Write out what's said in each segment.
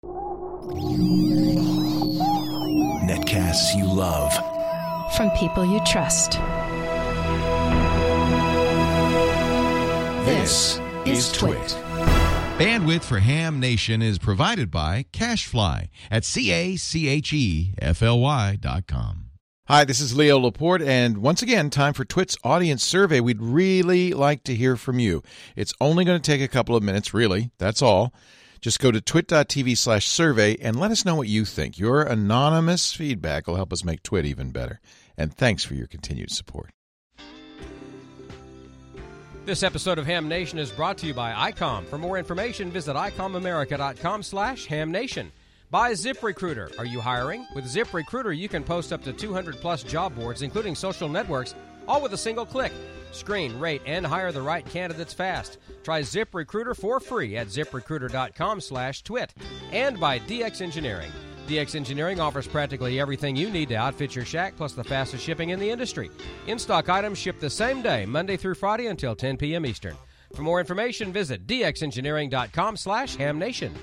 Netcasts you love. From people you trust. This is Twit. Bandwidth for Ham Nation is provided by CacheFly at CacheFly.com. Hi, this is Leo Laporte, and once again, time for Twit's audience survey. We'd really like to hear from you. It's only going to take a couple of minutes, really. That's all. Just go to twit.tv/survey and let us know what you think. Your anonymous feedback will help us make Twit even better. And thanks for your continued support. This episode of Ham Nation is brought to you by ICOM. For more information, visit ICOMAmerica.com/HamNation. By ZipRecruiter. Are you hiring? With ZipRecruiter, you can post up to 200-plus job boards, including social networks, all with a single click. Screen, rate, and hire the right candidates fast. Try ZipRecruiter for free at ZipRecruiter.com/twit. And by DX Engineering. DX Engineering offers practically everything you need to outfit your shack, plus the fastest shipping in the industry. In-stock items ship the same day, Monday through Friday until 10 p.m. Eastern. For more information, visit dxengineering.com/HamNation.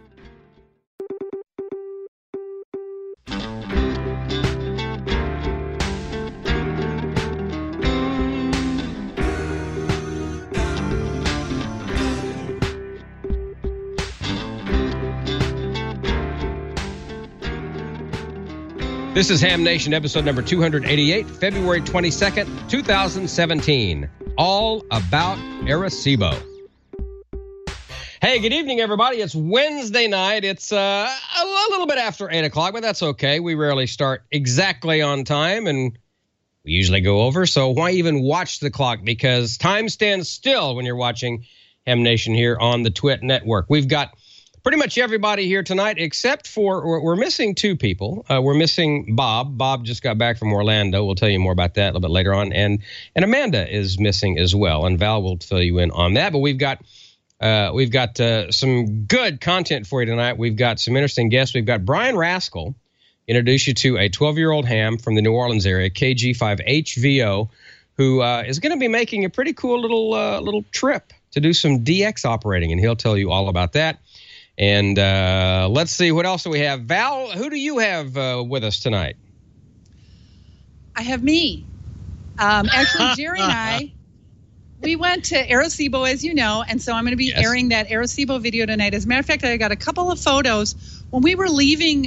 This is Ham Nation, episode number 288, February 22nd, 2017. All about Arecibo. Hey, good evening, everybody. It's Wednesday night. It's a little bit after 8 o'clock, but that's okay. We rarely start exactly on time, and we usually go over. So why even watch the clock? Because time stands still when you're watching Ham Nation here on the Twit Network. We've got pretty much everybody here tonight, except for we're missing two people. We're missing Bob. Bob just got back from Orlando. We'll tell you more about that a little bit later on. And Amanda is missing as well. And Val will fill you in on that. But we've got some good content for you tonight. We've got some interesting guests. We've got Brian Rascal, introduce you to a 12-year-old ham from the New Orleans area, KG5HVO, who is going to be making a pretty cool little trip to do some DX operating. And he'll tell you all about that. And let's see, what else do we have? Val, who do you have with us tonight? I have me. Actually, Jerry and I, we went to Arecibo, as you know, and so I'm going to be airing that Arecibo video tonight. As a matter of fact, I got a couple of photos. When we were leaving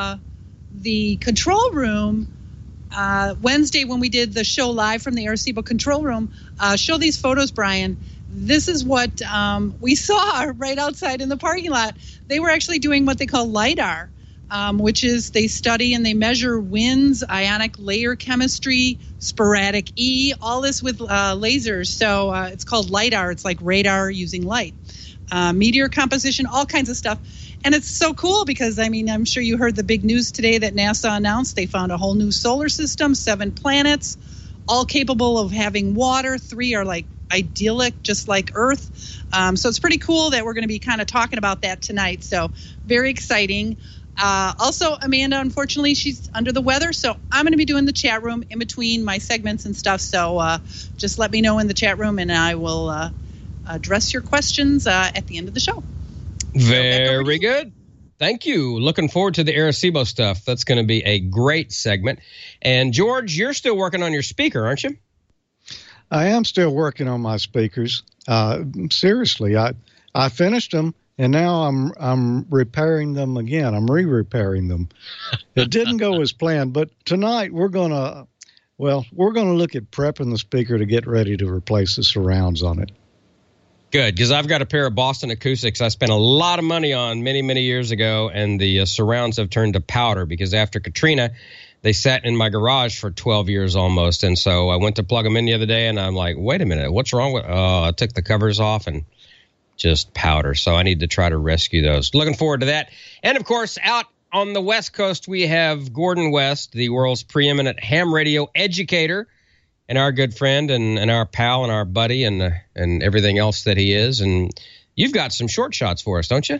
the control room Wednesday when we did the show live from the Arecibo control room, show these photos, Brian. This is what we saw right outside in the parking lot. They were actually doing what they call LIDAR, which is they study and they measure winds, ionic layer chemistry, sporadic E, all this with lasers. So it's called LIDAR. It's like radar using light. Meteor composition, all kinds of stuff. And it's so cool because, I mean, I'm sure you heard the big news today that NASA announced they found a whole new solar system, 7 planets, all capable of having water. 3 are like idyllic, just like Earth. So it's pretty cool that we're going to be kind of talking about that tonight. So very exciting. Also, Amanda, unfortunately, she's under the weather. So I'm going to be doing the chat room in between my segments and stuff. So just let me know in the chat room and I will address your questions at the end of the show. Very good. Thank you. Looking forward to the Arecibo stuff. That's going to be a great segment. And George, you're still working on your speaker, aren't you? I am still working on my speakers. Seriously, I finished them, and now I'm repairing them again. I'm re-repairing them. It didn't go as planned, but tonight we're gonna look at prepping the speaker to get ready to replace the surrounds on it. Good, because I've got a pair of Boston Acoustics I spent a lot of money on many, many years ago, and the surrounds have turned to powder because after Katrina, they sat in my garage for 12 years almost. And so I went to plug them in the other day, and I'm like, wait a minute, what's wrong with I took the covers off and just powder. So I need to try to rescue those. Looking forward to that. And, of course, out on the West Coast, we have Gordon West, the world's preeminent ham radio educator, and our good friend and our pal and our buddy and everything else that he is. And you've got some short shots for us, don't you?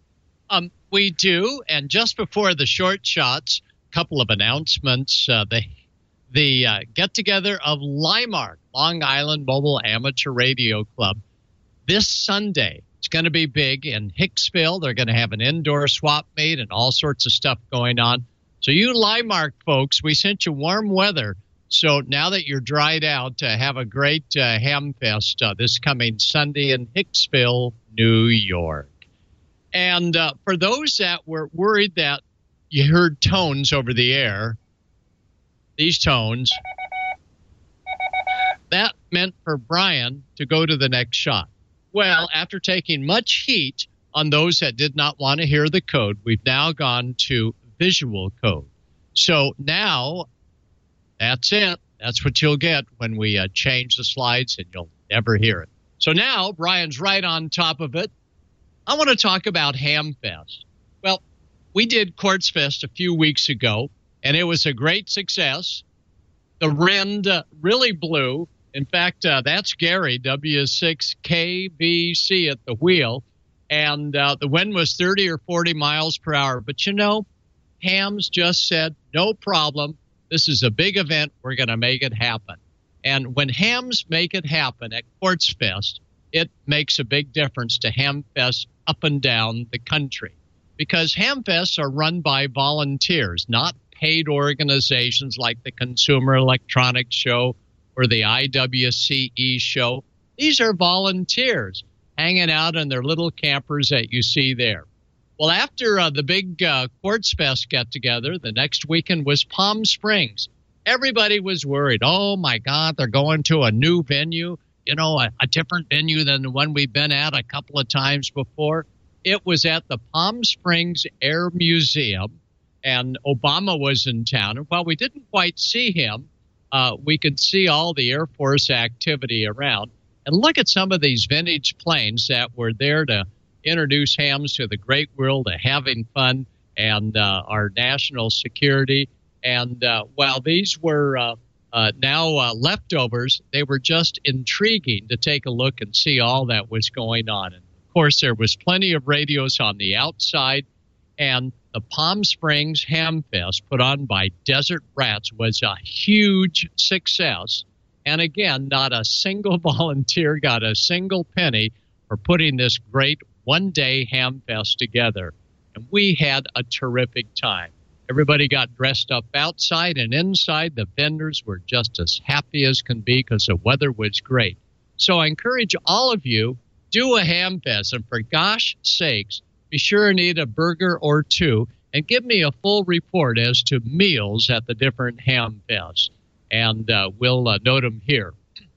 We do. And just before the short shots, a couple of announcements. The get-together of LIMARC, Long Island Mobile Amateur Radio Club, this Sunday It's going to be big in Hicksville. They're going to have an indoor swap meet and all sorts of stuff going on. So you Limark folks, we sent you warm weather. So now that you're dried out, have a great Hamfest this coming Sunday in Hicksville, New York. And for those that were worried that you heard tones over the air, these tones, that meant for Brian to go to the next shot. Well, after taking much heat on those that did not want to hear the code, we've now gone to visual code. So now, that's it. That's what you'll get when we change the slides, and you'll never hear it. So now, Brian's right on top of it. I want to talk about Hamfest. Well, we did Quartz Fest a few weeks ago, and it was a great success. The wind really blew. In fact, that's Gary, W6KBC at the wheel, and the wind was 30 or 40 miles per hour. But, you know, Hams just said, no problem. This is a big event. We're going to make it happen. And when Hams make it happen at Quartz Fest, it makes a big difference to Hamfest up and down the country, because Hamfests are run by volunteers, not paid organizations like the Consumer Electronics Show or the IWCE show. These are volunteers hanging out in their little campers that you see there. Well, after the big Quartz Fest get-together, the next weekend was Palm Springs. Everybody was worried. Oh, my God, they're going to a new venue, you know, a different venue than the one we've been at a couple of times before. It was at the Palm Springs Air Museum, and Obama was in town. And while we didn't quite see him, we could see all the Air Force activity around. And look at some of these vintage planes that were there to introduce Hams to the great world of having fun and our national security. And while these were now leftovers, they were just intriguing to take a look and see all that was going on. And of course, there was plenty of radios on the outside, and the Palm Springs Hamfest put on by Desert Rats was a huge success. And again, not a single volunteer got a single penny for putting this great one-day Hamfest together. And we had a terrific time. Everybody got dressed up outside and inside. The vendors were just as happy as can be because the weather was great. So I encourage all of you, do a Hamfest. And for gosh sakes, be sure and eat a burger or two and give me a full report as to meals at the different Hamfests. And we'll note them here.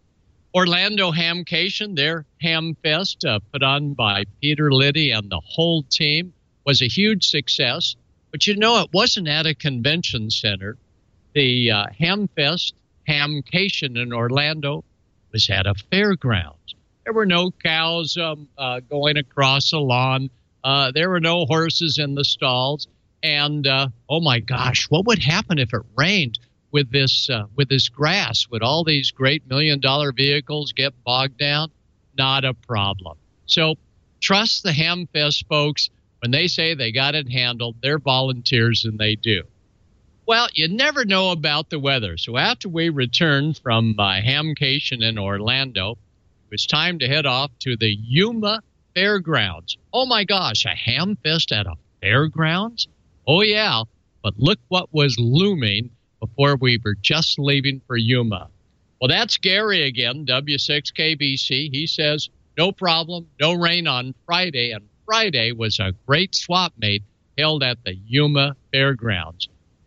Orlando Hamcation, their Hamfest, put on by Peter Liddy and the whole team, was a huge success. But, you know, it wasn't at a convention center. The Hamfest, Hamcation in Orlando, was at a fairgrounds. There were no cows going across the lawn. There were no horses in the stalls. And, oh, my gosh, what would happen if it rained with this grass? Would all these great $1 million vehicles get bogged down? Not a problem. So trust the Hamfest folks. When they say they got it handled, they're volunteers, and they do. Well, you never know about the weather. So after we returned from Hamcation in Orlando, it was time to head off to the Yuma Fairgrounds. Oh, my gosh, a Hamfest at a fairgrounds? Oh, yeah, but look what was looming before we were just leaving for Yuma. Well, that's Gary again, W6KBC. He says, no problem, no rain on Friday, and Friday was a great swap meet held at the Yuma Fairgrounds.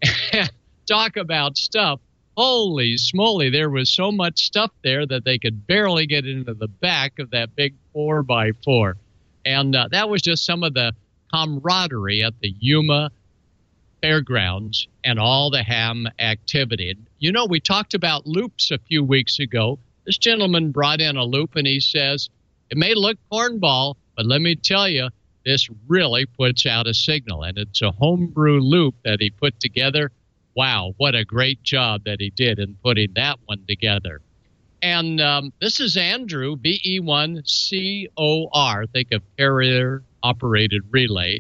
Talk about stuff. Holy smoly, there was so much stuff there that they could barely get into the back of that big 4x4. And that was just some of the camaraderie at the Yuma Fairgrounds and all the ham activity. And, you know, we talked about loops a few weeks ago. This gentleman brought in a loop, and he says, it may look cornball, but let me tell you, this really puts out a signal, and it's a homebrew loop that he put together. Wow, what a great job that he did in putting that one together. And this is Andrew, BE1COR. Think of carrier-operated relay,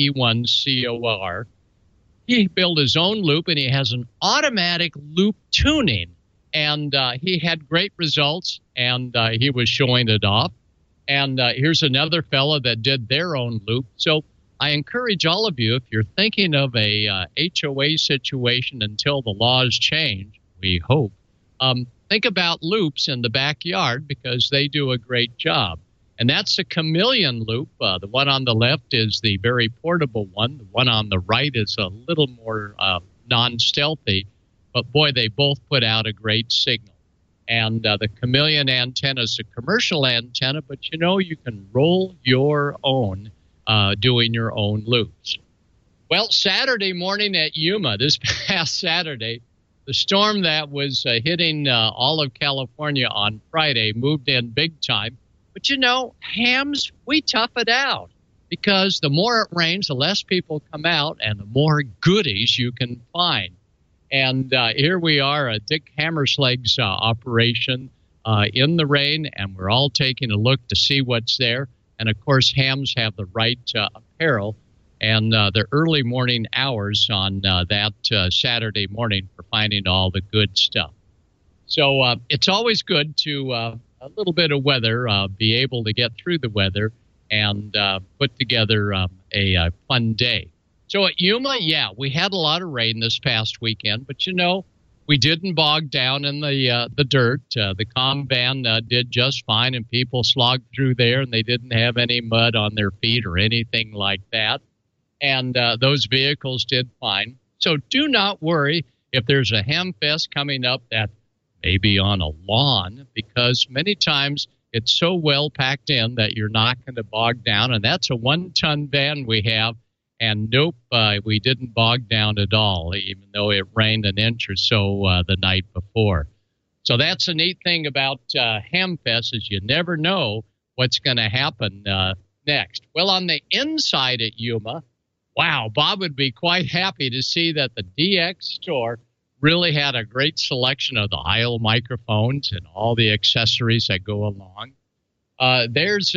BE1COR. He built his own loop, and he has an automatic loop tuning. And he had great results, and he was showing it off. And here's another fella that did their own loop. So I encourage all of you, if you're thinking of a HOA situation until the laws change, we hope, think about loops in the backyard because they do a great job. And that's a Chameleon loop. The one on the left is the very portable one. The one on the right is a little more non-stealthy. But, boy, they both put out a great signal. And the Chameleon antenna is a commercial antenna, but, you can roll your own doing your own loops. Well, Saturday morning at Yuma, this past Saturday, the storm that was hitting all of California on Friday moved in big time. But, hams, we tough it out because the more it rains, the less people come out and the more goodies you can find. And here we are, a Dick Hammersleg's operation in the rain, and we're all taking a look to see what's there. And, of course, hams have the right apparel and the early morning hours on that Saturday morning for finding all the good stuff. So it's always good to a little bit of weather, be able to get through the weather and put together a fun day. So at Yuma, we had a lot of rain this past weekend, but we didn't bog down in the dirt. The comm van did just fine, and people slogged through there, and they didn't have any mud on their feet or anything like that. And those vehicles did fine. So do not worry if there's a ham fest coming up that may be on a lawn, because many times it's so well packed in that you're not going to bog down. And that's a 1-ton van we have. And nope, we didn't bog down at all, even though it rained an inch or so the night before. So that's a neat thing about Hamfest is you never know what's going to happen next. Well, on the inside at Yuma, wow, Bob would be quite happy to see that the DX store really had a great selection of the Heil microphones and all the accessories that go along. There's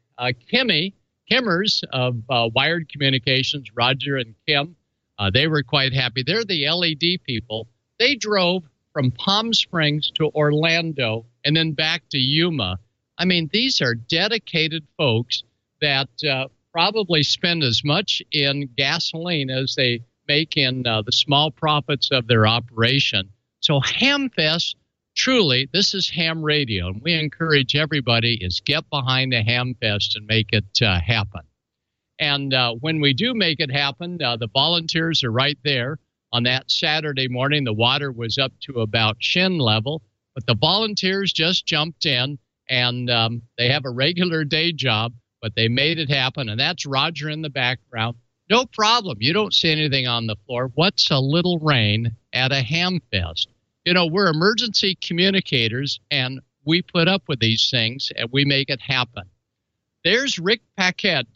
Kimmers of Wired Communications, Roger and Kim. They were quite happy. They're the LED people. They drove from Palm Springs to Orlando and then back to Yuma. I mean, these are dedicated folks that probably spend as much in gasoline as they make in the small profits of their operation. So Hamfest, truly, this is ham radio, and we encourage everybody is get behind the Hamfest and make it happen. And when we do make it happen, the volunteers are right there. On that Saturday morning, the water was up to about shin level, but the volunteers just jumped in, and they have a regular day job, but they made it happen, and that's Roger in the background. No problem. You don't see anything on the floor. What's a little rain at a Hamfest? We're emergency communicators, and we put up with these things, and we make it happen. There's Rick Paquette,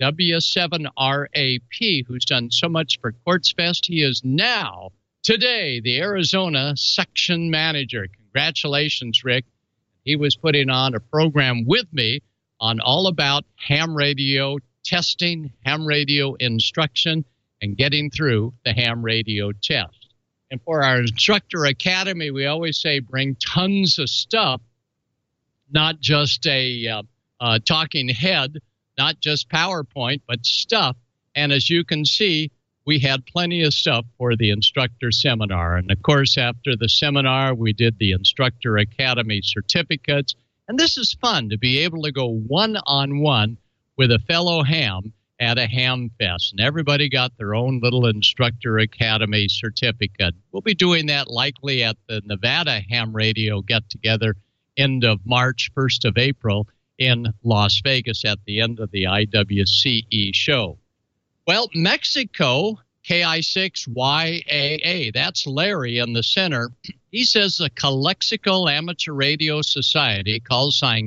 W7RAP, who's done so much for Quartzfest. He is now, today, the Arizona section manager. Congratulations, Rick. He was putting on a program with me on all about ham radio testing, ham radio instruction, and getting through the ham radio test. And for our instructor academy, we always say bring tons of stuff, not just a talking head, not just PowerPoint, but stuff. And as you can see, we had plenty of stuff for the instructor seminar. And, of course, after the seminar, we did the instructor academy certificates. And this is fun to be able to go one-on-one with a fellow ham at a ham fest, and everybody got their own little instructor academy certificate. We'll be doing that likely at the Nevada Ham Radio get-together end of March, 1st of April in Las Vegas at the end of the IWCE show. Well, Mexico, KI6YAA, that's Larry in the center. He says the Calexico Amateur Radio Society, call sign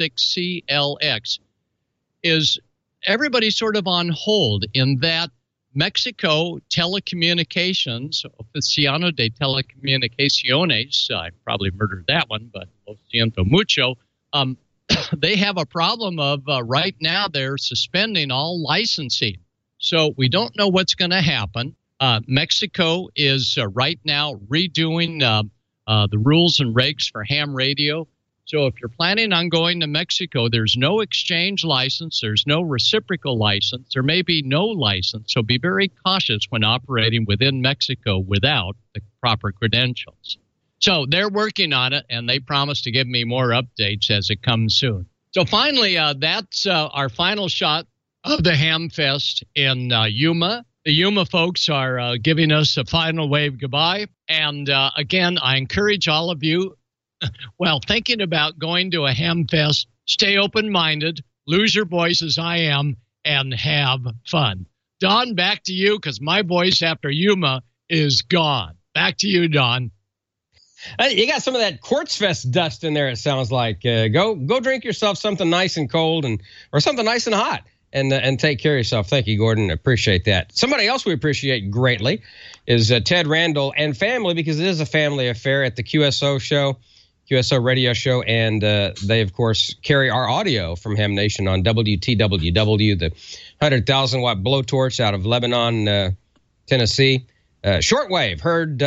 K6CLX, is everybody sort of on hold in that Mexico Telecommunications, Oficina de Telecomunicaciones, I probably murdered that one, but lo siento mucho, they have a problem of right now they're suspending all licensing. So we don't know what's going to happen. Mexico is right now redoing the rules and regs for ham radio. So if you're planning on going to Mexico, there's no exchange license, there's no reciprocal license, there may be no license. So be very cautious when operating within Mexico without the proper credentials. So they're working on it, and they promise to give me more updates as it comes soon. So finally, that's our final shot of the Hamfest in Yuma. The Yuma folks are giving us a final wave goodbye. And again, I encourage all of you, thinking about going to a Hamfest, stay open-minded, lose your voice as I am, and have fun. Don, back to you, because my voice after Yuma is gone. Back to you, Don. You got some of that Quartz Fest dust in there, it sounds like. Go drink yourself something nice and cold or something nice and hot and take care of yourself. Thank you, Gordon. Appreciate that. Somebody else we appreciate greatly is Ted Randall and family, because it is a family affair at the QSO show, QSO radio show, and they, of course, carry our audio from Ham Nation on WTWW, the 100,000-watt blowtorch out of Lebanon, Tennessee. Shortwave, heard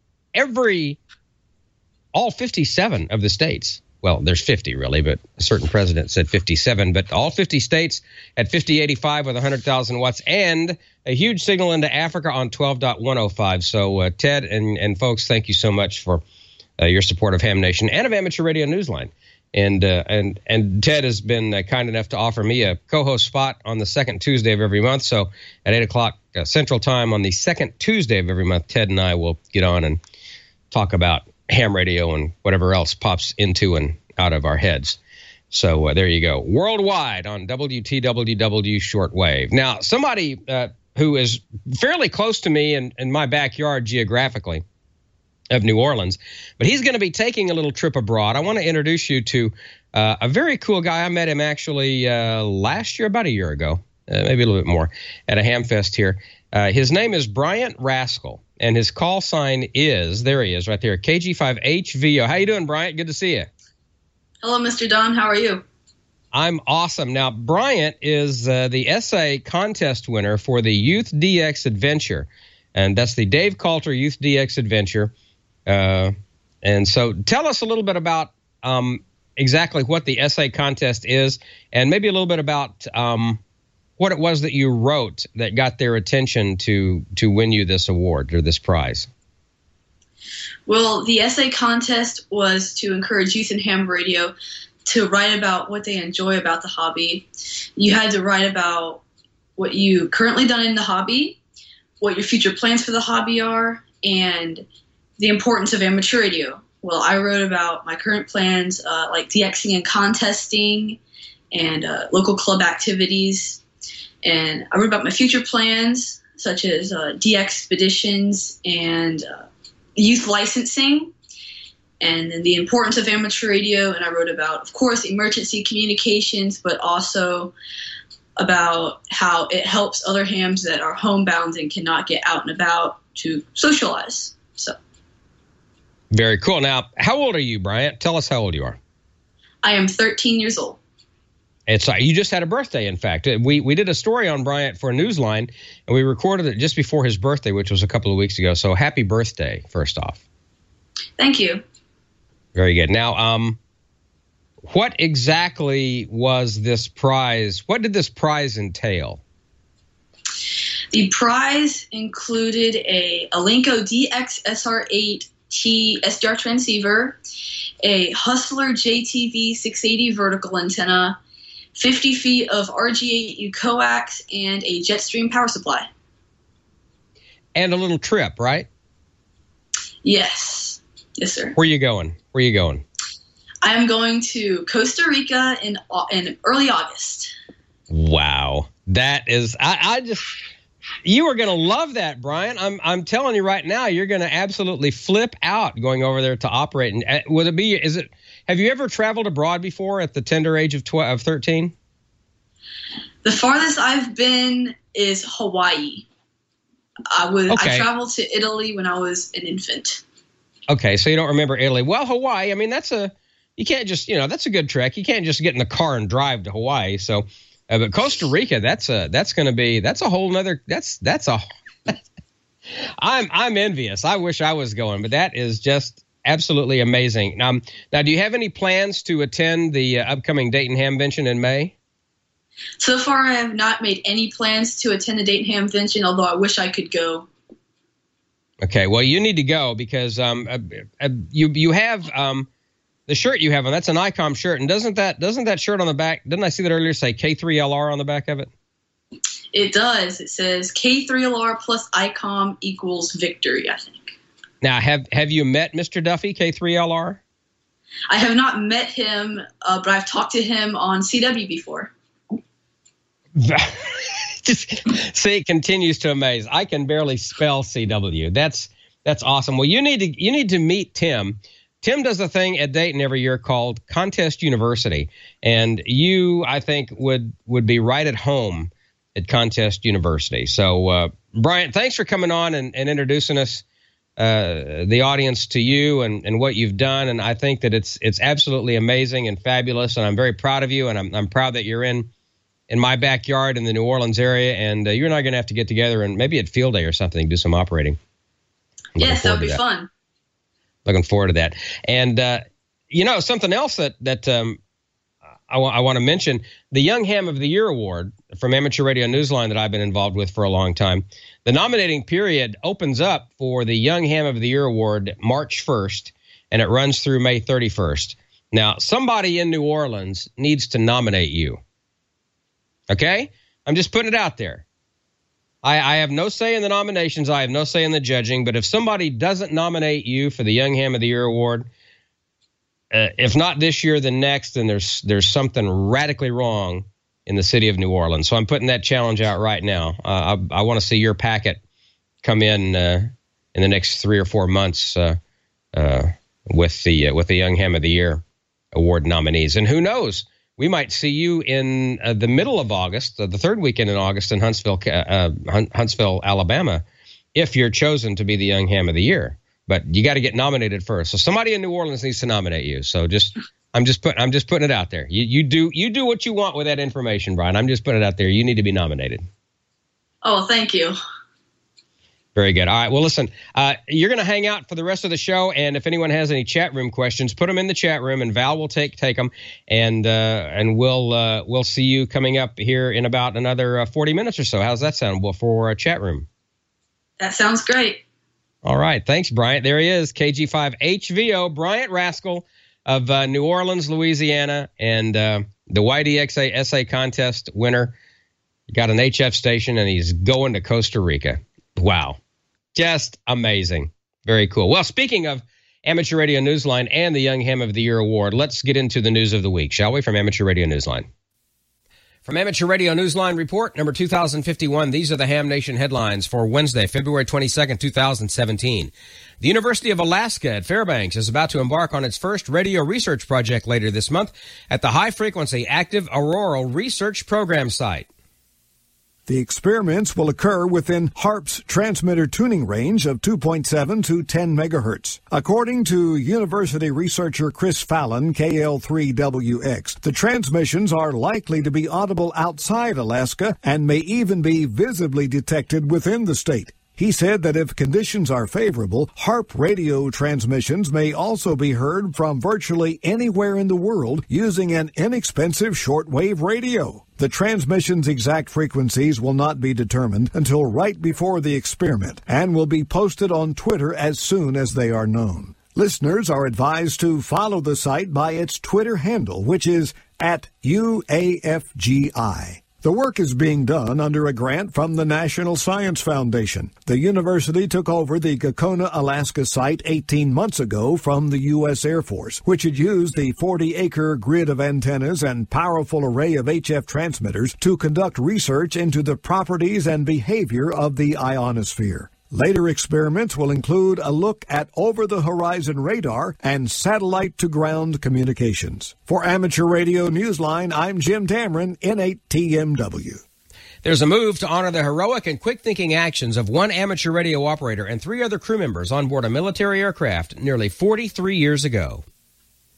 all 57 of the states. Well, there's 50 really, but a certain president said 57. But all 50 states at 5085 with 100,000 watts, and a huge signal into Africa on 12.105. So Ted and folks, thank you so much for your support of Ham Nation and of Amateur Radio Newsline. And Ted has been kind enough to offer me a co-host spot on the second Tuesday of every month. So at 8 o'clock Central Time on the second Tuesday of every month, Ted and I will get on and talk about ham radio and whatever else pops into and out of our heads. So there you go. Worldwide on WTWW shortwave. Now, somebody who is fairly close to me in my backyard geographically of New Orleans, but he's going to be taking a little trip abroad. I want to introduce you to a very cool guy. I met him actually last year, about a year ago, maybe a little bit more, at a Hamfest here. His name is Bryant Rascal. And his call sign is, there he is right there, KG5HVO. How you doing, Bryant? Good to see you. Hello, Mr. Don. How are you? I'm awesome. Now, Bryant is the essay contest winner for the Youth DX Adventure. And that's the Dave Coulter Youth DX Adventure. And so tell us a little bit about exactly what the essay contest is, and maybe a little bit about what it was that you wrote that got their attention to win you this award or this prize. Well, the essay contest was to encourage youth in ham radio to write about what they enjoy about the hobby. You had to write about what you currently done in the hobby, what your future plans for the hobby are, and the importance of amateur radio. Well, I wrote about my current plans, like DXing and contesting and local club activities. And I wrote about my future plans, such as DX expeditions and youth licensing, and then the importance of amateur radio. And I wrote about, of course, emergency communications, but also about how it helps other hams that are homebound and cannot get out and about to socialize. So, very cool. Now, how old are you, Bryant? Tell us how old you are. I am 13 years old. You just had a birthday, in fact. We did a story on Bryant for Newsline, and we recorded it just before his birthday, which was a couple of weeks ago. So happy birthday, first off. Thank you. Very good. Now, what exactly was this prize? What did this prize entail? The prize included a Alinco DX SR8T SDR transceiver, a Hustler JTV 680 vertical antenna, 50 feet of RG8U coax, and a Jetstream power supply. And a little trip, right? Yes. Yes, sir. Where are you going? I am going to Costa Rica in early August. Wow. That is, you are going to love that, Brian. I'm telling you right now, you're going to absolutely flip out going over there to operate. And have you ever traveled abroad before at the tender age of 13? The farthest I've been is Hawaii. I traveled to Italy when I was an infant. Okay, so you don't remember Italy. Well, Hawaii, I mean, you can't just, that's a good trek. You can't just get in the car and drive to Hawaii. So, but Costa Rica, that's a whole nother, I'm envious. I wish I was going, but that is just absolutely amazing. Now, do you have any plans to attend the upcoming Dayton Hamvention in May? So far, I have not made any plans to attend the Dayton Hamvention, although I wish I could go. Okay, well, you need to go because you have the shirt you have on. That's an ICOM shirt, and doesn't that shirt on the back? Didn't I see that earlier? Say K3LR on the back of it. It does. It says K3LR plus ICOM equals victory, I think. Now, have you met Mr. Duffy, K3LR? I have not met him, but I've talked to him on CW before. See, it continues to amaze. I can barely spell CW. That's awesome. Well, you need to meet Tim. Tim does a thing at Dayton every year called Contest University, and you, I think, would be right at home at Contest University. So, Bryant, thanks for coming on and introducing us, the audience, to you and what you've done. And I think that it's absolutely amazing and fabulous, and I'm very proud of you, and I'm proud that you're in my backyard in the New Orleans area, and you and I are going to have to get together and maybe at Field Day or something, do some operating. Yes, that would be fun. Looking forward to that. And, something else that I want to mention, the Young Ham of the Year Award from Amateur Radio Newsline that I've been involved with for a long time. The nominating period opens up for the Young Ham of the Year Award March 1st, and it runs through May 31st. Now, somebody in New Orleans needs to nominate you. Okay? I'm just putting it out there. I have no say in the nominations. I have no say in the judging. But if somebody doesn't nominate you for the Young Ham of the Year Award, if not this year, then next, then there's something radically wrong in the city of New Orleans. So I'm putting that challenge out right now. I want to see your packet come in the next 3 or 4 months with the Young Ham of the Year Award nominees. And who knows? We might see you in the middle of August, the third weekend in August in Huntsville, Alabama, if you're chosen to be the Young Ham of the Year. But you got to get nominated first. So somebody in New Orleans needs to nominate you. So I'm just putting it out there. You do what you want with that information, Brian. I'm just putting it out there. You need to be nominated. Oh, thank you. Very good. All right. Well, listen, you're going to hang out for the rest of the show, and if anyone has any chat room questions, put them in the chat room, and Val will take them, and we'll see you coming up here in about another 40 minutes or so. How's that sound? Well, for a chat room. That sounds great. All right. Thanks, Bryant. There he is, KG5HVO, Bryant Rascal of New Orleans, Louisiana, and the YDXA essay contest winner. Got an HF station, and he's going to Costa Rica. Wow. Just amazing. Very cool. Well, speaking of Amateur Radio Newsline and the Young Ham of the Year Award, let's get into the news of the week, shall we, from Amateur Radio Newsline. From Amateur Radio Newsline Report, number 2051, these are the Ham Nation headlines for Wednesday, February 22nd, 2017. The University of Alaska at Fairbanks is about to embark on its first radio research project later this month at the High Frequency Active Auroral Research Program site. The experiments will occur within HAARP's transmitter tuning range of 2.7 to 10 megahertz. According to university researcher Chris Fallon, KL3WX, the transmissions are likely to be audible outside Alaska and may even be visibly detected within the state. He said that if conditions are favorable, HAARP radio transmissions may also be heard from virtually anywhere in the world using an inexpensive shortwave radio. The transmission's exact frequencies will not be determined until right before the experiment and will be posted on Twitter as soon as they are known. Listeners are advised to follow the site by its Twitter handle, which is @UAFGI. The work is being done under a grant from the National Science Foundation. The university took over the Gakona, Alaska site 18 months ago from the U.S. Air Force, which had used the 40-acre grid of antennas and powerful array of HF transmitters to conduct research into the properties and behavior of the ionosphere. Later experiments will include a look at over-the-horizon radar and satellite-to-ground communications. For Amateur Radio Newsline, I'm Jim Tamron, N8TMW. There's a move to honor the heroic and quick-thinking actions of one amateur radio operator and 3 other crew members on board a military aircraft nearly 43 years ago.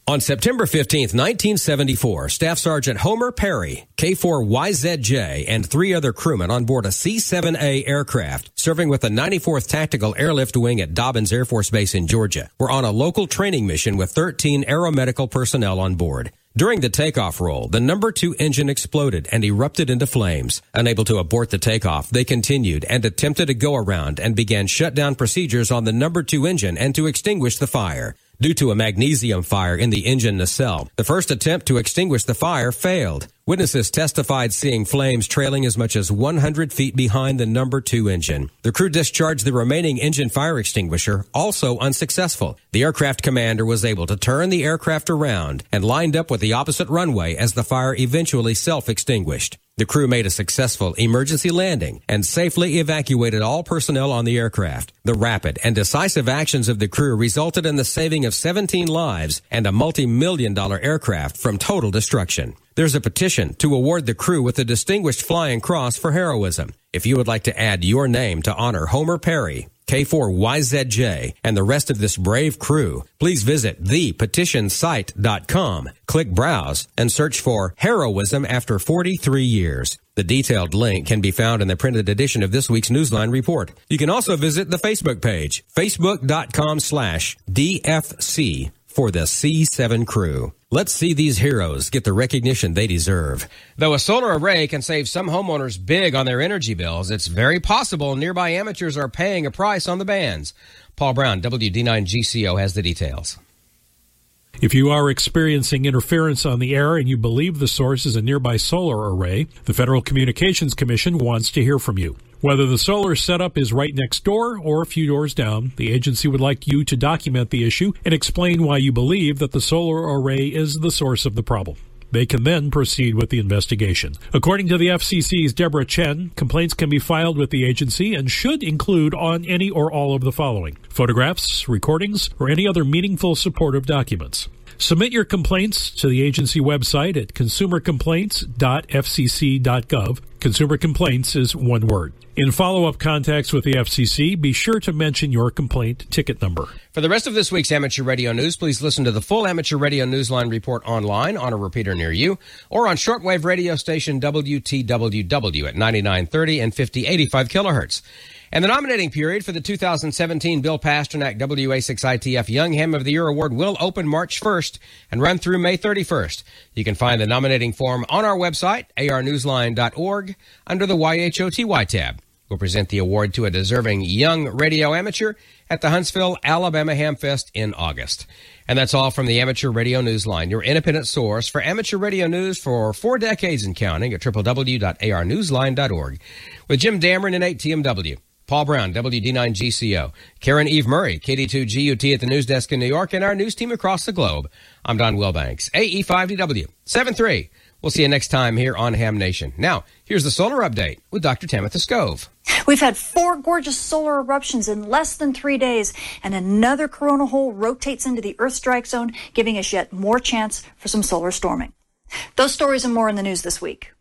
On September 15th, 1974, Staff Sergeant Homer Perry, K4YZJ, and 3 other crewmen on board a C-7A aircraft serving with the 94th Tactical Airlift Wing at Dobbins Air Force Base in Georgia were on a local training mission with 13 aeromedical personnel on board. During the takeoff roll, the number 2 engine exploded and erupted into flames. Unable to abort the takeoff, they continued and attempted a go-around and began shutdown procedures on the number 2 engine and to extinguish the fire. Due to a magnesium fire in the engine nacelle, the first attempt to extinguish the fire failed. Witnesses testified seeing flames trailing as much as 100 feet behind the number 2 engine. The crew discharged the remaining engine fire extinguisher, also unsuccessful. The aircraft commander was able to turn the aircraft around and lined up with the opposite runway as the fire eventually self-extinguished. The crew made a successful emergency landing and safely evacuated all personnel on the aircraft. The rapid and decisive actions of the crew resulted in the saving of 17 lives and a multi-million-dollar aircraft from total destruction. There's a petition to award the crew with the Distinguished Flying Cross for heroism. If you would like to add your name to honor Homer Perry, K4YZJ, and the rest of this brave crew, please visit thepetitionsite.com, click Browse, and search for Heroism After 43 Years. The detailed link can be found in the printed edition of this week's Newsline report. You can also visit the Facebook page, facebook.com/DFC for the C7 crew. Let's see these heroes get the recognition they deserve. Though a solar array can save some homeowners big on their energy bills, it's very possible nearby amateurs are paying a price on the bands. Paul Brown, WD9GCO, has the details. If you are experiencing interference on the air and you believe the source is a nearby solar array, the Federal Communications Commission wants to hear from you. Whether the solar setup is right next door or a few doors down, the agency would like you to document the issue and explain why you believe that the solar array is the source of the problem. They can then proceed with the investigation. According to the FCC's Deborah Chen, complaints can be filed with the agency and should include on any or all of the following: photographs, recordings, or any other meaningful supportive documents. Submit your complaints to the agency website at consumercomplaints.fcc.gov. Consumer complaints is one word. In follow-up contacts with the FCC, be sure to mention your complaint ticket number. For the rest of this week's Amateur Radio News, please listen to the full Amateur Radio Newsline report online on a repeater near you or on shortwave radio station WTWW at 9930 and 5085 kilohertz. And the nominating period for the 2017 Bill Pasternak WA6ITF Young Ham of the Year Award will open March 1st and run through May 31st. You can find the nominating form on our website, arnewsline.org, under the YHOTY tab. We'll present the award to a deserving young radio amateur at the Huntsville, Alabama Hamfest in August. And that's all from the Amateur Radio Newsline, your independent source for amateur radio news for 4 decades and counting at www.arnewsline.org. With Jim Dameron and 8TMW. Paul Brown, WD9GCO, Karen Eve Murray, KD2GUT at the news desk in New York, and our news team across the globe. I'm Don Wilbanks, AE5DW, 7-3. We'll see you next time here on Ham Nation. Now, here's the solar update with Dr. Tamitha Skov. We've had 4 gorgeous solar eruptions in less than 3 days, and another coronal hole rotates into the Earth strike zone, giving us yet more chance for some solar storming. Those stories and more in the news this week.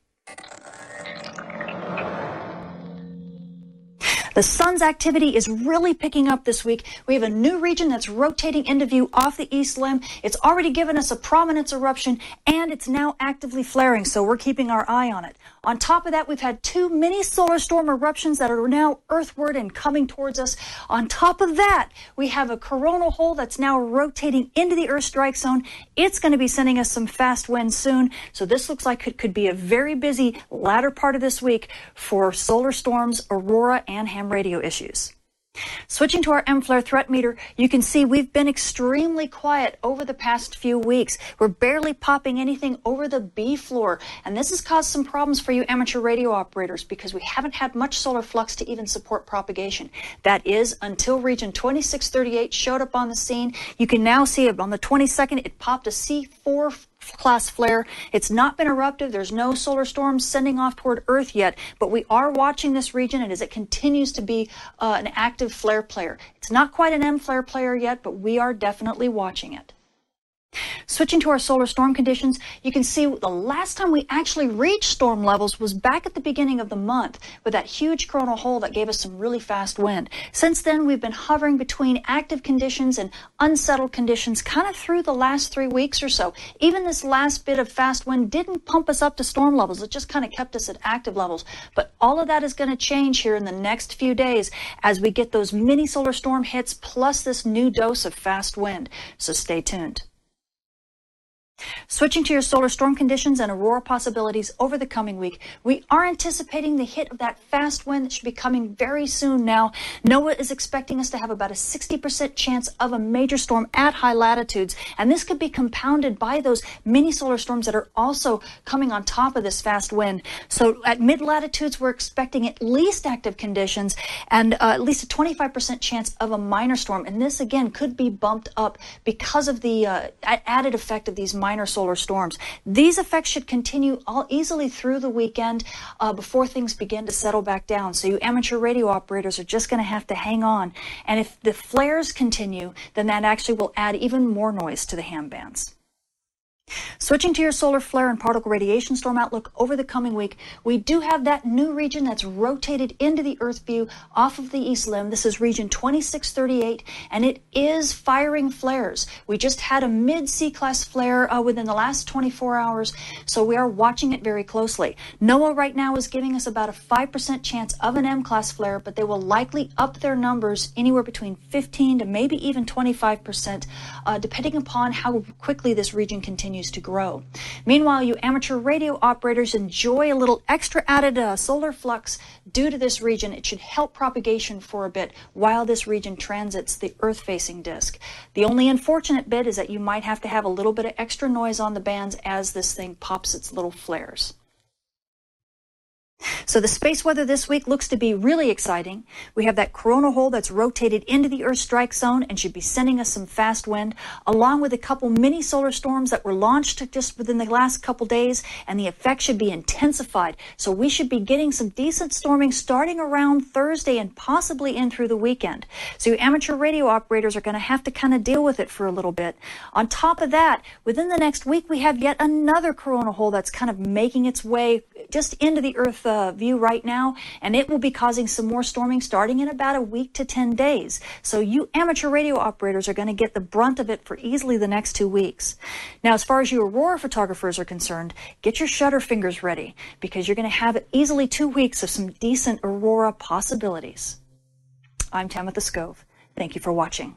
The sun's activity is really picking up this week. We have a new region that's rotating into view off the east limb. It's already given us a prominence eruption, and it's now actively flaring, so we're keeping our eye on it. On top of that, we've had 2 mini solar storm eruptions that are now earthward and coming towards us. On top of that, we have a coronal hole that's now rotating into the Earth strike zone. It's going to be sending us some fast winds soon, so this looks like it could be a very busy latter part of this week for solar storms, aurora, and ham radio issues. Switching to our M-Flare threat meter, you can see we've been extremely quiet over the past few weeks. We're barely popping anything over the B floor, and this has caused some problems for you amateur radio operators because we haven't had much solar flux to even support propagation. That is until region 2638 showed up on the scene. You can now see it on the 22nd, it popped a C4 class flare. It's not been eruptive. There's no solar storms sending off toward Earth yet, but we are watching this region, and as it continues to be an active flare player. It's not quite an M flare player yet, but we are definitely watching it. Switching to our solar storm conditions, you can see the last time we actually reached storm levels was back at the beginning of the month with that huge coronal hole that gave us some really fast wind. Since then, we've been hovering between active conditions and unsettled conditions kind of through the last 3 weeks or so. Even this last bit of fast wind didn't pump us up to storm levels. It just kind of kept us at active levels. But all of that is going to change here in the next few days as we get those mini solar storm hits plus this new dose of fast wind. So stay tuned. Switching to your solar storm conditions and aurora possibilities over the coming week, we are anticipating the hit of that fast wind that should be coming very soon now. NOAA is expecting us to have about a 60% chance of a major storm at high latitudes, and this could be compounded by those mini solar storms that are also coming on top of this fast wind. So at mid-latitudes, we're expecting at least active conditions and at least a 25% chance of a minor storm, and this again could be bumped up because of the added effect of these minor solar storms. These effects should continue all easily through the weekend before things begin to settle back down. So you amateur radio operators are just going to have to hang on. And if the flares continue, then that actually will add even more noise to the ham bands. Switching to your solar flare and particle radiation storm outlook over the coming week, we do have that new region that's rotated into the Earth view off of the east limb. This is region 2638, and it is firing flares. We just had a mid-C-class flare within the last 24 hours, so we are watching it very closely. NOAA right now is giving us about a 5% chance of an M-class flare, but they will likely up their numbers anywhere between 15 to maybe even 25%, depending upon how quickly this region continues to grow. Meanwhile, you amateur radio operators enjoy a little extra added solar flux due to this region. It should help propagation for a bit while this region transits the Earth-facing disk. The only unfortunate bit is that you might have to have a little bit of extra noise on the bands as this thing pops its little flares. So the space weather this week looks to be really exciting. We have that coronal hole that's rotated into the Earth strike zone and should be sending us some fast wind, along with a couple mini solar storms that were launched just within the last couple days, and the effect should be intensified. So we should be getting some decent storming starting around Thursday and possibly in through the weekend. So you amateur radio operators are going to have to kind of deal with it for a little bit. On top of that, within the next week, we have yet another coronal hole that's kind of making its way just into the Earth view right now, and it will be causing some more storming starting in about a week to 10 days. So you amateur radio operators are going to get the brunt of it for easily the next 2 weeks. Now, as far as you aurora photographers are concerned, get your shutter fingers ready because you're going to have easily 2 weeks of some decent aurora possibilities. I'm Tamitha Skov. Thank you for watching.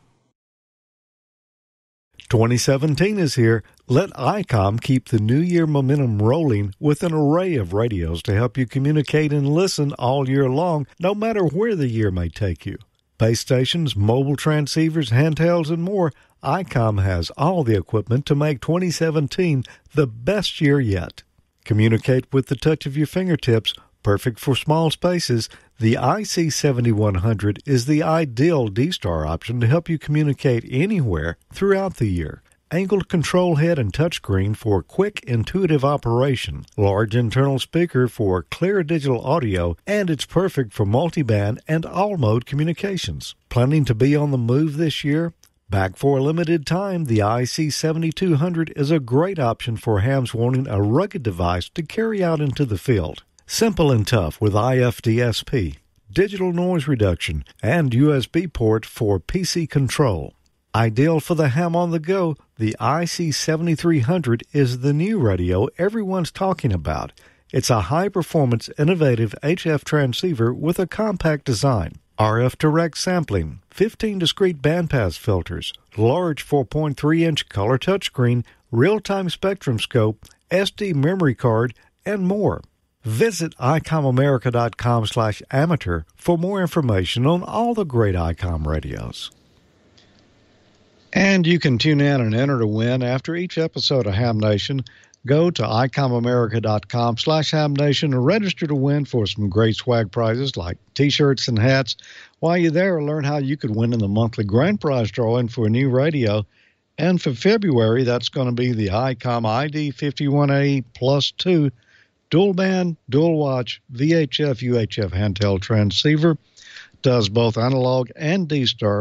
2017 is here. Let ICOM keep the New Year momentum rolling with an array of radios to help you communicate and listen all year long, no matter where the year may take you. Base stations, mobile transceivers, handhelds, and more, ICOM has all the equipment to make 2017 the best year yet. Communicate with the touch of your fingertips. Perfect for small spaces, the IC7100 is the ideal D-Star option to help you communicate anywhere throughout the year. Angled control head and touchscreen for quick, intuitive operation. Large internal speaker for clear digital audio, and it's perfect for multiband and all-mode communications. Planning to be on the move this year? Back for a limited time, the IC7200 is a great option for hams wanting a rugged device to carry out into the field. Simple and tough with IFDSP, digital noise reduction, and USB port for PC control. Ideal for the ham on the go, the IC7300 is the new radio everyone's talking about. It's a high-performance, innovative HF transceiver with a compact design. RF direct sampling, 15 discrete bandpass filters, large 4.3-inch color touchscreen, real-time spectrum scope, SD memory card, and more. Visit ICOMAmerica.com/amateur for more information on all the great ICOM radios. And you can tune in and enter to win after each episode of Ham Nation. Go to ICOMAmerica.com/HamNation and register to win for some great swag prizes like T-shirts and hats. While you're there, learn how you could win in the monthly grand prize drawing for a new radio. And for February, that's going to be the ICOM ID51A Plus 2 dual band, dual watch, VHF, UHF handheld transceiver. Does both analog and D-Star.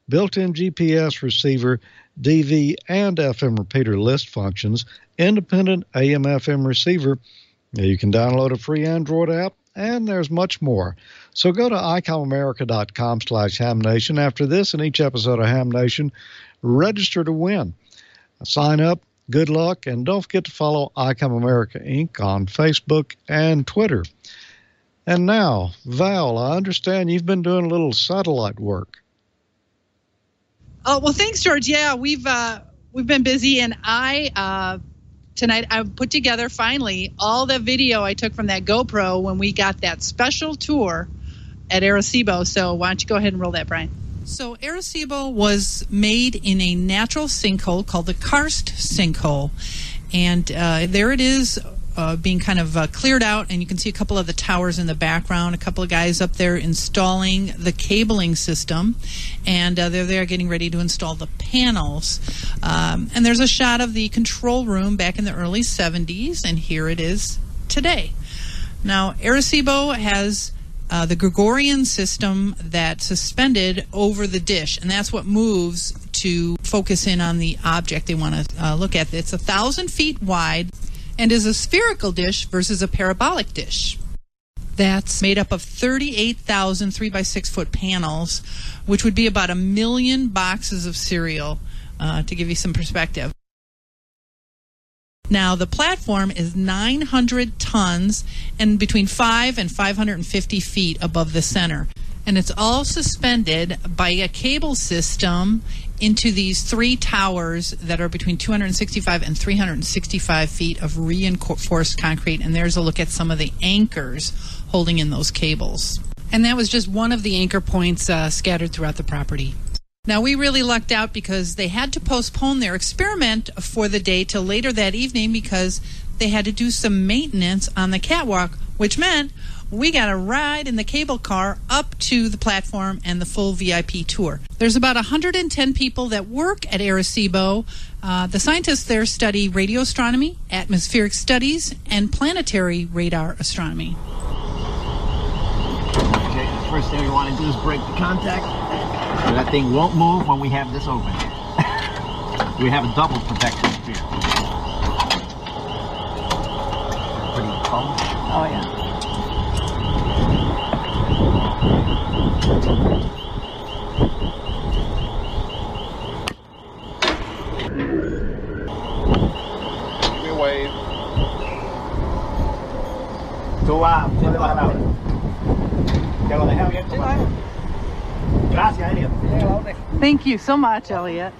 built-in GPS receiver, DV and FM repeater list functions, independent AM/FM receiver. You can download a free Android app, and there's much more. So go to icomamerica.com/hamnation. After this and each episode of Ham Nation, register to win. Sign up, good luck, and don't forget to follow ICOM America Inc. on Facebook and Twitter. And now, Val, I understand you've been doing a little satellite work. Oh, well, thanks, George. Yeah, we've been busy, and tonight I put together finally all the video I took from that GoPro when we got that special tour at Arecibo. So why don't you go ahead and roll that, Brian? So Arecibo was made in a natural sinkhole called the Karst sinkhole, and there it is. Being kind of cleared out, and you can see a couple of the towers in the background, a couple of guys up there installing the cabling system, and they're there getting ready to install the panels. And there's a shot of the control room back in the early 70s, and here it is today. Now, Arecibo has the Gregorian system that's suspended over the dish, and that's what moves to focus in on the object they want to look at. It's 1,000 feet wide, and is a spherical dish versus a parabolic dish. That's made up of 38,000 3x6-foot panels, which would be about 1 million boxes of cereal, to give you some perspective. Now, the platform is 900 tons and between 5 and 550 feet above the center. And it's all suspended by a cable system into these 3 towers that are between 265 and 365 feet of reinforced concrete. And there's a look at some of the anchors holding in those cables. And that was just one of the anchor points scattered throughout the property. Now, we really lucked out because they had to postpone their experiment for the day till later that evening because they had to do some maintenance on the catwalk, which meant we got a ride in the cable car up to the platform and the full VIP tour. There's about 110 people that work at Arecibo. The scientists there study radio astronomy, atmospheric studies, and planetary radar astronomy. Okay, the first thing we want to do is break the contact. So that thing won't move when we have this open. We have a double protection here. Pretty cold. Oh, yeah. Give me a wave. Tú vas a la ¿Te lo dejé abierto? Gracias, Elliot. Thank you so much, Elliot.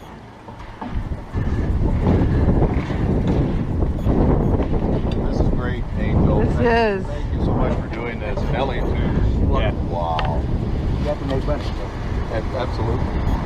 This is great, Angel. This is. Thank you so much for doing this. And Elliot, too. Yeah. Wow. You have to make money. Absolutely.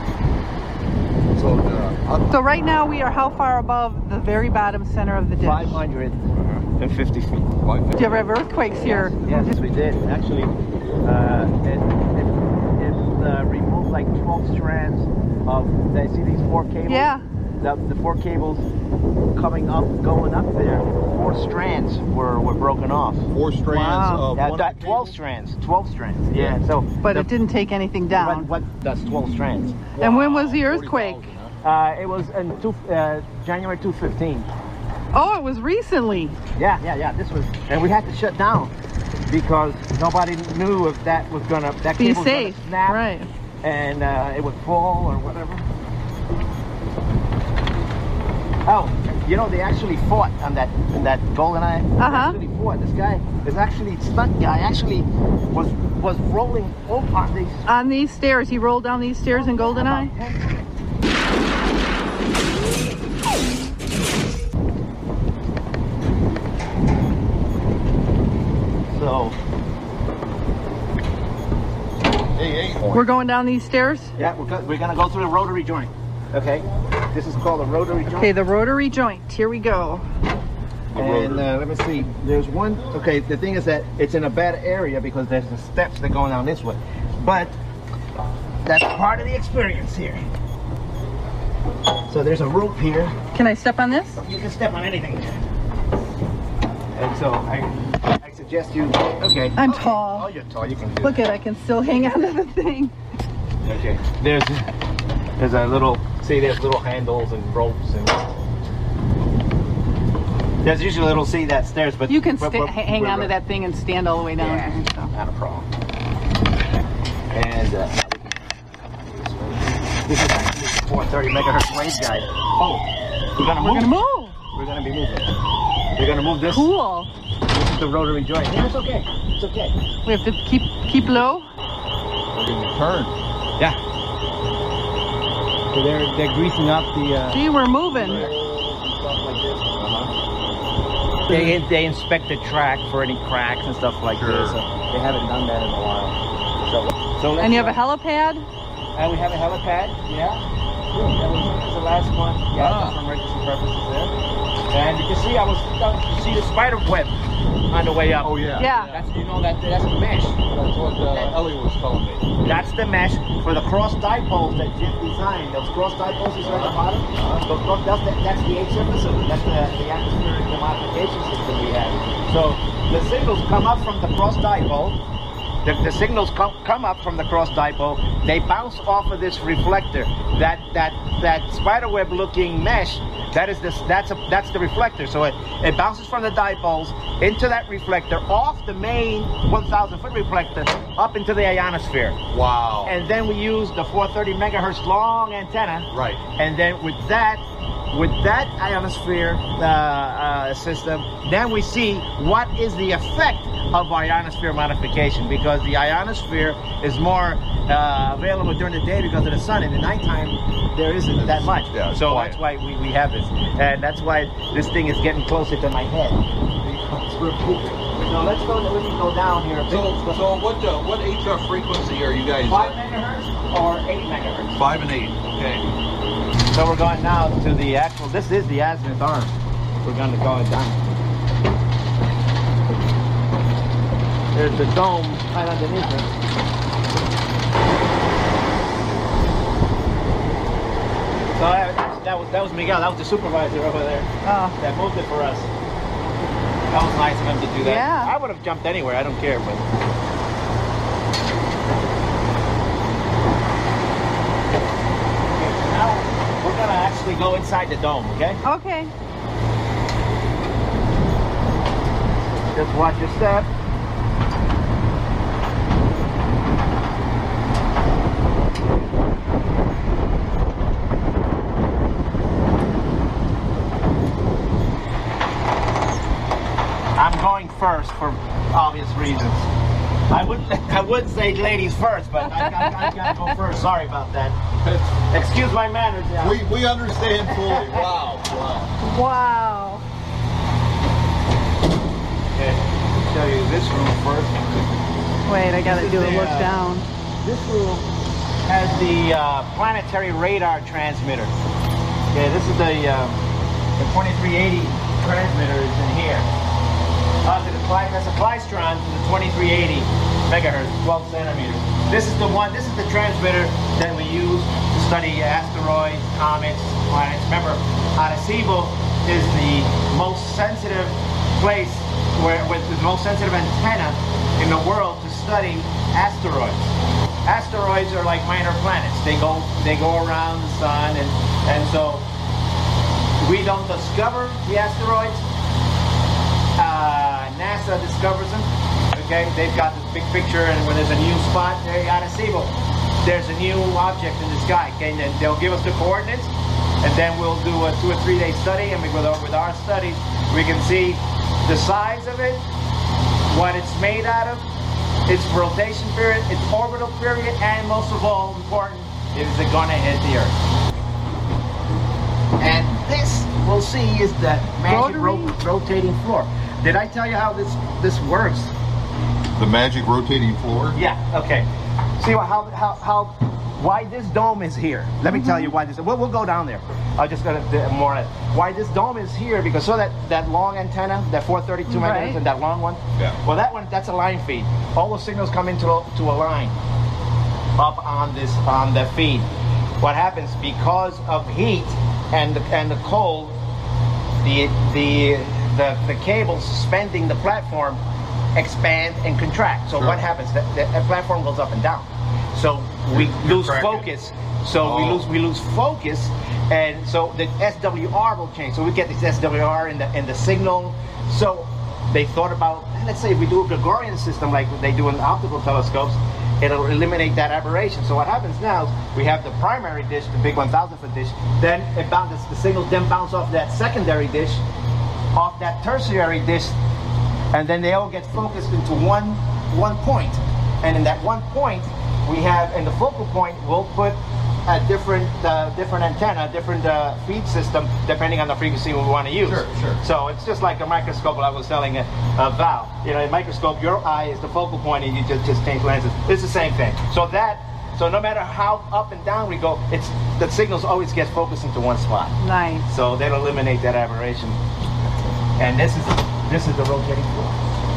So right now we are how far above the very bottom center of the dish? 550 feet. Do you ever have earthquakes here? Yes, we did. Actually, it removed like 12 strands of, see these 4 cables? Yeah. The 4 cables coming up, going up there, 4 strands were broken off. 4 strands of one 12 strands. 12 strands. Yeah. So. But it didn't take anything down. That's 12 strands. Wow. And when was the earthquake? It was in January 2015. Oh, it was recently. Yeah. This was, and we had to shut down because nobody knew if that was gonna that be cable safe, was gonna snap, right? And it would fall or whatever. Oh, you know, they actually fought on that GoldenEye. They actually fought. This guy, this actually stunt guy, actually was rolling on these stairs. He rolled down these stairs in GoldenEye. So, we're going down these stairs? Yeah, we're going to go through the rotary joint. Okay, this is called a rotary joint. Okay, the rotary joint. Here we go. And let me see. There's one. Okay, the thing is that it's in a bad area because there's the steps that go down this way. But that's part of the experience here. So there's a rope here. Can I step on this? You can step on anything. And so I suggest you. Okay. I'm tall. Oh, you're tall. You can do Look that. I can still hang on to the thing. Okay. There's There's a little, see, there's little handles and ropes and. There's usually a little seat that stairs, but you can hang on to that thing and stand all the way down. Yeah, so. Not a problem. And this is actually 430 megahertz waveguide. Oh, we're gonna move. We're gonna be moving. We're gonna move this. Cool. This is the rotary joint. Yeah, it's okay. It's okay. We have to keep low. We're gonna turn. Yeah. So they're greasing up the. See, we're moving. They inspect the track for any cracks and stuff like this. So they haven't done that in a while. So and you have a helipad? And we have a helipad, yeah. That was the last one. Yeah, just for emergency purposes there. And you can see you see the spider web on the way up. Oh yeah. Yeah. That's the mesh. That's what Ellie was telling me. That's the mesh for the cross dipoles that Jim designed. Those cross dipoles is right at the bottom. That's the HF system. That's the atmospheric modification system we have. So the signals come up from the cross dipole. The signals come up from the cross dipole. They bounce off of this reflector. That spiderweb looking mesh. That's the reflector. So it bounces from the dipoles into that reflector, off the main 1,000-foot reflector, up into the ionosphere. Wow. And then we use the 430 megahertz long antenna. Right. And then with that ionosphere system, then we see what is the effect of ionosphere modification, because the ionosphere is more available during the day because of the sun. In the nighttime, there isn't that much. Yeah, so quiet. that's why we have this. And that's why this thing is getting closer to my head. So let me go down here a bit. So what HF frequency are you guys 5 megahertz or 8 megahertz? 5 and 8, okay. So we're going now to the actual, this is the azimuth arm. We're going to go down. There's the dome right underneath it. So that was Miguel, that was the supervisor over there that moved it for us. That was nice of him to do that. Yeah. I would have jumped anywhere, I don't care, but. Now we're gonna actually go inside the dome, okay? Okay. Just watch your step. I'm going first for obvious reasons. I would say ladies first, but I gotta go first. Sorry about that. Excuse my manners. Yeah. We understand fully. Wow. Wow. Okay, I'll show you this room first. Wait, I gotta do a look down. This room has the planetary radar transmitter. Okay, this is the 2380 transmitter is in here. That's a Klystron to the 2380 megahertz, 12 centimeters. This is the transmitter that we use to study asteroids, comets, planets. Remember, Arecibo is the most sensitive place with the most sensitive antenna in the world to study asteroids. Asteroids are like minor planets. They go around the sun, and so we don't discover the asteroids. NASA discovers them. Okay, they've got this big picture, and when there's a new spot, there you got Arecibo. There's a new object in the sky. Okay, and then they'll give us the coordinates, and then we'll do a 2 or 3 day study. And with our studies, we can see the size of it, what it's made out of, its rotation period, its orbital period, and most of all, important, is it going to hit the Earth? And this, we'll see, is the magic rotating floor. Did I tell you how this works? The magic rotating floor? Yeah, okay. See why this dome is here. Let me tell you why this, we'll go down there. I'm just going to more why this dome is here, because that long antenna, that 432 megahertz, and that long one, well, that's a line feed. All the signals come into a line up on the feed. What happens, because of heat and the cold, the cables suspending the platform expand and contract. So what happens? The platform goes up and down. So we lose focus So we lose focus, and so the SWR will change. So we get this SWR in the signal. So they thought about, let's say if we do a Gregorian system like they do in optical telescopes, it'll eliminate that aberration. So what happens now is we have the primary dish, the big 1,000-foot dish, then the signals then bounce off that secondary dish, off that tertiary dish, and then they all get focused into one point. And in that one point, we have, in the focal point, we'll put a different antenna, different feed system, depending on the frequency we want to use. Sure. So it's just like a microscope. I was selling a valve. A microscope, your eye is the focal point, and you just change lenses. It's the same thing. So no matter how up and down we go, the signals always get focused into one spot. Nice. So they'll eliminate that aberration. And this is the rotating floor.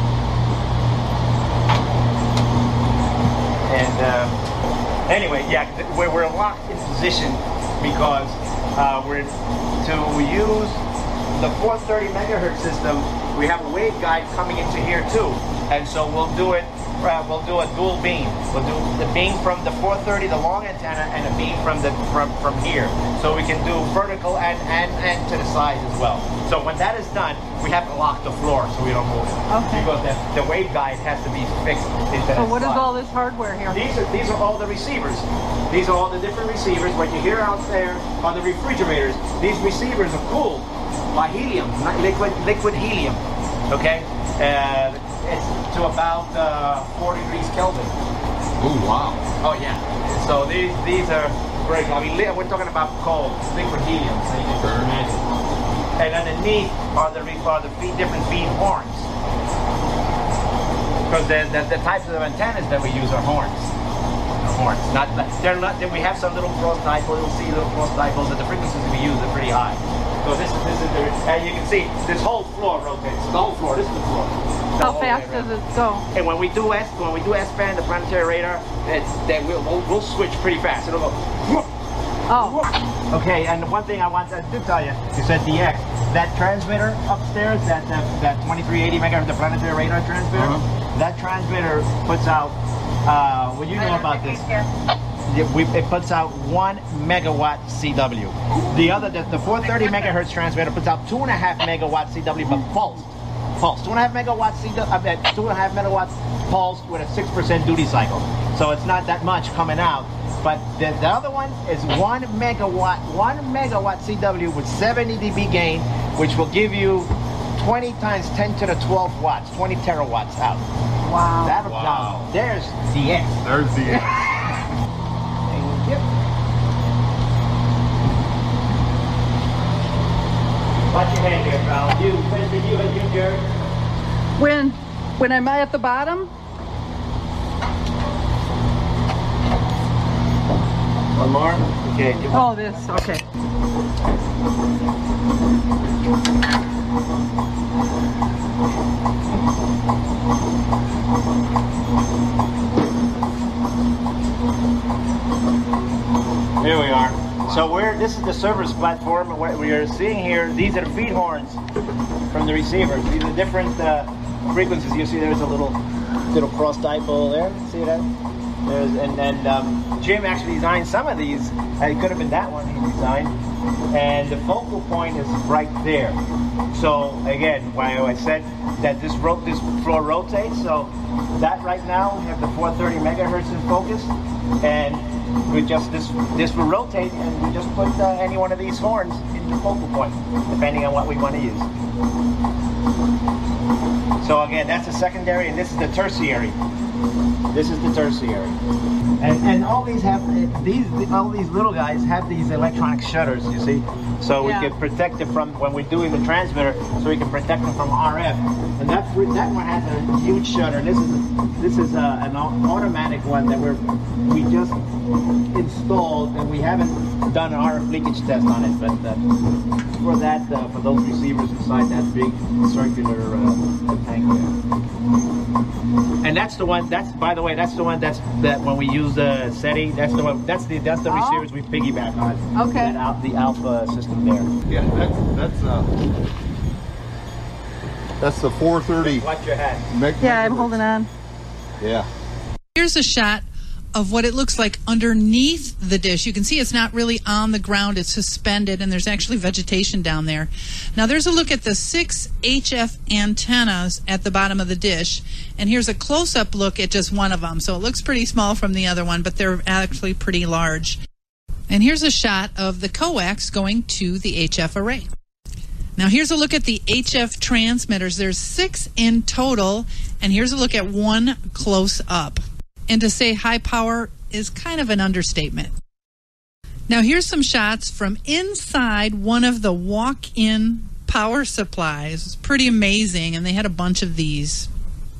And anyway, yeah, we're locked in position because we use the 430 megahertz system. We have a waveguide coming into here too, and so we'll do a dual beam. We'll do the beam from the 430, the long antenna, and a beam from here. So we can do vertical and to the sides as well. So when that is done, we have to lock the floor so we don't move it. Okay. Because the waveguide has to be fixed into that So what is slot. all this hardware here? These are all the receivers. These are all the different receivers. What you hear out there are the refrigerators. These receivers are cooled by helium, not liquid helium. Okay, it's to about 4 degrees Kelvin. Oh wow! Oh yeah. So these are very. I mean, we're talking about cold liquid helium. So you can imagine. And underneath are the different feed horns. Because the types of antennas that we use are horns. They're not. We have some little cross dipoles. You'll see little cross dipoles, but the frequencies we use are pretty high. So this is and you can see this whole floor rotates. The whole floor. This is the floor. How fast does it go? And when we do S-band, the planetary radar, we'll switch pretty fast. It'll go. Oh. Okay, and one thing I wanted to tell you said DX. That transmitter upstairs, that 2380 megahertz, the planetary radar transmitter, that transmitter puts out. Well, you know about this. It puts out 1 megawatt CW. The 430 megahertz transmitter puts out 2.5 megawatt CW, but pulsed. 2.5 megawatt CW, 2.5 megawatts pulsed with a 6% duty cycle. So it's not that much coming out. But the other one is 1 megawatt CW with 70 dB gain, which will give you 20 times 10 to the 12 watts, 20 terawatts out. Wow. Now, there's DX. There's DX. Watch your hand here, pal. You, Jerry. When am I at the bottom? One more. Okay. Oh, this. Okay. Here we are. So this is the service platform. What we are seeing here, these are the feed horns from the receivers. These are different frequencies. You see there's a little cross dipole there. See that? And Jim actually designed some of these. It could have been that one he designed. And the focal point is right there. So again, why I said that this floor rotates. So that right now we have the 430 megahertz in focus, and we just this will rotate, and we just put any one of these horns in the focal point, depending on what we want to use. So again, that's the secondary, and this is the tertiary. This is the tertiary. And all these have all these little guys have these electronic shutters, you see, so we can protect it from when we're doing the transmitter, so we can protect them from RF. And that one has a huge shutter. This is an automatic one that we just installed, and we haven't done an RF leakage test on it, but for those receivers inside that big circular tank there. And that's the one. By the way, that's the one that when we use the SETI, that's the one. That's the receivers we piggyback on. Okay. The alpha system there. Yeah, that's the 430. Watch your hat. Yeah, I'm holding on. Yeah. Here's a shot of what it looks like underneath the dish. You can see it's not really on the ground. It's suspended, and there's actually vegetation down there. Now, there's a look at the 6 HF antennas at the bottom of the dish, and here's a close-up look at just one of them. So it looks pretty small from the other one, but they're actually pretty large. And here's a shot of the coax going to the HF array. Now, here's a look at the HF transmitters. There's 6 in total, and here's a look at one close-up. And to say high power is kind of an understatement. Now, here's some shots from inside one of the walk-in power supplies. It's pretty amazing, and they had a bunch of these.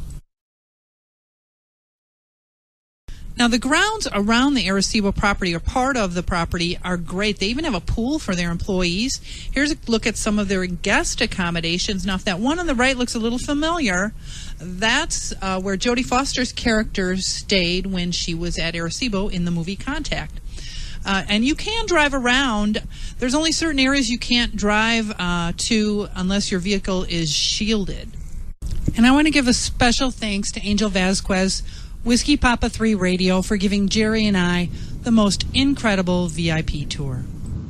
Now, the grounds around the Arecibo property, or part of the property, are great. They even have a pool for their employees. Here's a look at some of their guest accommodations. Now, if that one on the right looks a little familiar, that's where Jodie Foster's character stayed when she was at Arecibo in the movie Contact. And you can drive around. There's only certain areas you can't drive to unless your vehicle is shielded. And I want to give a special thanks to Angel Vasquez, Whiskey Papa 3 Radio, for giving Jerry and I the most incredible VIP tour.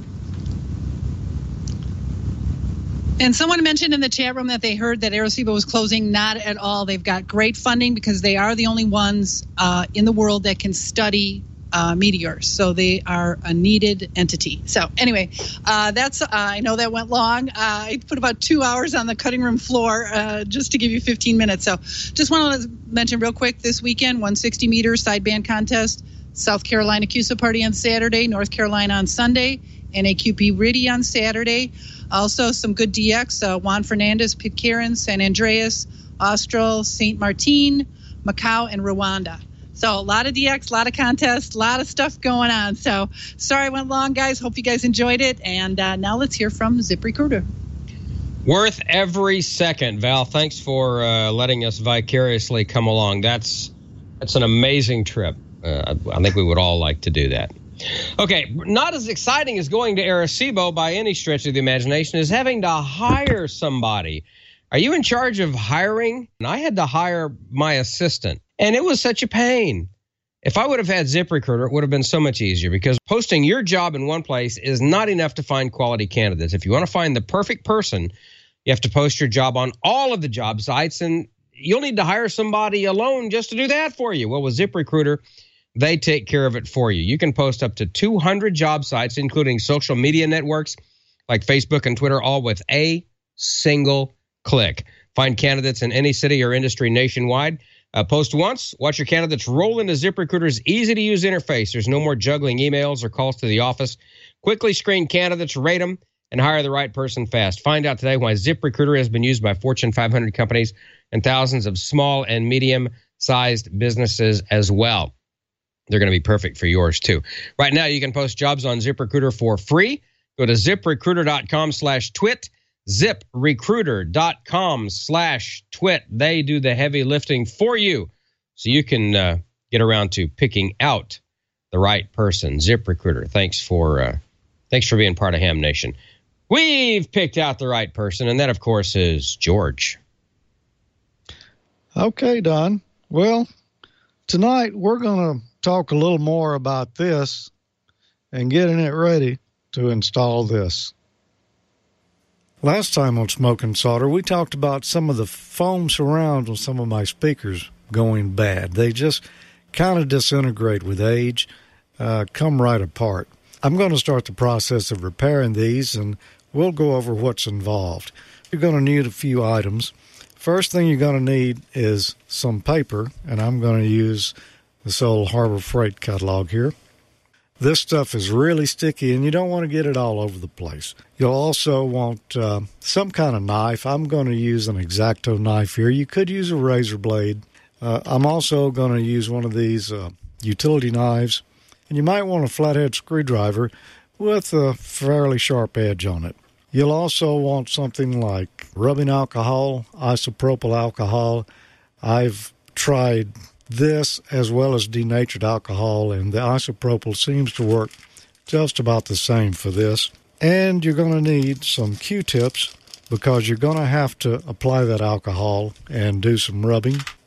And someone mentioned in the chat room that they heard that Arecibo was closing. Not at all. They've got great funding because they are the only ones in the world that can study meteors. So they are a needed entity. So anyway, that's I know that went long. I put about 2 hours on the cutting room floor just to give you 15 minutes. So just want to mention real quick, this weekend, 160 meter sideband contest, South Carolina CUSA party on Saturday, North Carolina on Sunday, NAQP RIDI on Saturday. Also some good DX, Juan Fernandez, Pitcairn, San Andreas, Austral, St. Martin, Macau, and Rwanda. So a lot of DX, a lot of contests, a lot of stuff going on. So sorry I went long, guys. Hope you guys enjoyed it. And now let's hear from ZipRecruiter. Worth every second, Val. Thanks for letting us vicariously come along. That's an amazing trip. I think we would all like to do that. Okay, not as exciting as going to Arecibo by any stretch of the imagination is having to hire somebody. Are you in charge of hiring? And I had to hire my assistant, and it was such a pain. If I would have had ZipRecruiter, it would have been so much easier, because posting your job in one place is not enough to find quality candidates. If you want to find the perfect person, you have to post your job on all of the job sites, and you'll need to hire somebody alone just to do that for you. Well, with ZipRecruiter, they take care of it for you. You can post up to 200 job sites, including social media networks like Facebook and Twitter, all with a single click. Find candidates in any city or industry nationwide. Post once, watch your candidates roll into ZipRecruiter's easy-to-use interface. There's no more juggling emails or calls to the office. Quickly screen candidates, rate them, and hire the right person fast. Find out today why ZipRecruiter has been used by Fortune 500 companies and thousands of small and medium-sized businesses as well. They're going to be perfect for yours, too. Right now, you can post jobs on ZipRecruiter for free. Go to ZipRecruiter.com/twit. ZipRecruiter.com/twit. They do the heavy lifting for you, so you can get around to picking out the right person. ZipRecruiter, thanks for being part of Ham Nation. We've picked out the right person, and that, of course, is George. Okay, Don. Well, tonight we're going to talk a little more about this and getting it ready to install this. Last time on Smoke and Solder, we talked about some of the foam surrounds on some of my speakers going bad. They just kind of disintegrate with age, come right apart. I'm going to start the process of repairing these, and we'll go over what's involved. You're going to need a few items. First thing you're going to need is some paper, and I'm going to use this old Harbor Freight catalog here. This stuff is really sticky, and you don't want to get it all over the place. You'll also want some kind of knife. I'm going to use an X-Acto knife here. You could use a razor blade. I'm also going to use one of these utility knives, and you might want a flathead screwdriver with a fairly sharp edge on it. You'll also want something like rubbing alcohol, isopropyl alcohol. I've tried this as well as denatured alcohol, and the isopropyl seems to work just about the same for this. And you're going to need some Q-tips, because you're going to have to apply that alcohol and do some rubbing.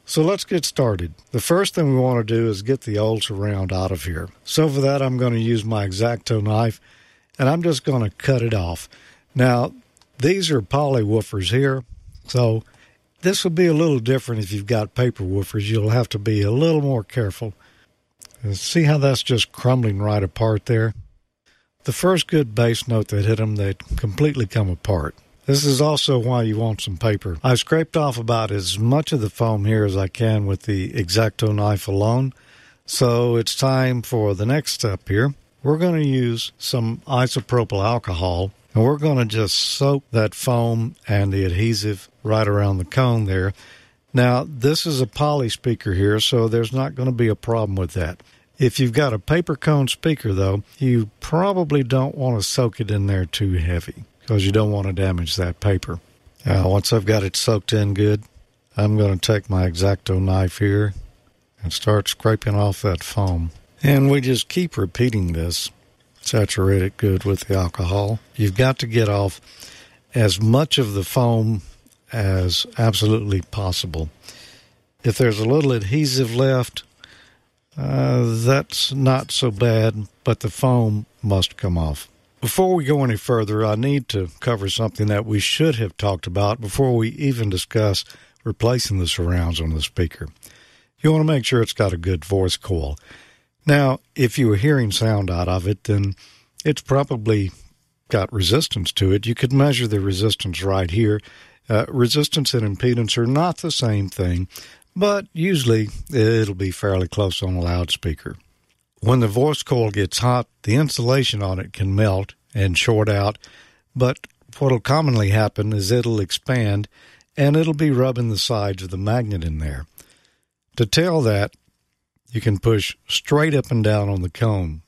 So let's get started. The first thing we want to do is get the old surround out of here. So for that, I'm going to use my X-Acto knife, and I'm just going to cut it off. Now, these are poly woofers here, so this will be a little different if you've got paper woofers. You'll have to be a little more careful. See how that's just crumbling right apart there? The first good bass note that hit them, they completely come apart. This is also why you want some paper. I've scraped off about as much of the foam here as I can with the X-Acto knife alone. So it's time for the next step here. We're going to use some isopropyl alcohol, and we're going to just soak that foam and the adhesive right around the cone there. Now, this is a poly speaker here, so there's not going to be a problem with that. If you've got a paper cone speaker, though, you probably don't want to soak it in there too heavy, because you don't want to damage that paper. Now, once I've got it soaked in good, I'm going to take my X-Acto knife here and start scraping off that foam. And we just keep repeating this. Saturate it good with the alcohol. You've got to get off as much of the foam as absolutely possible. If there's a little adhesive left, that's not so bad, but the foam must come off. Before we go any further, I need to cover something that we should have talked about before we even discuss replacing the surrounds on the speaker. You want to make sure it's got a good voice coil. Now, if you were hearing sound out of it, then it's probably got resistance to it. You could measure the resistance right here. Resistance and impedance are not the same thing, but usually it'll be fairly close on a loudspeaker. When the voice coil gets hot, the insulation on it can melt and short out, but what'll commonly happen is it'll expand and it'll be rubbing the sides of the magnet in there. To tell that, you can push straight up and down on the cone.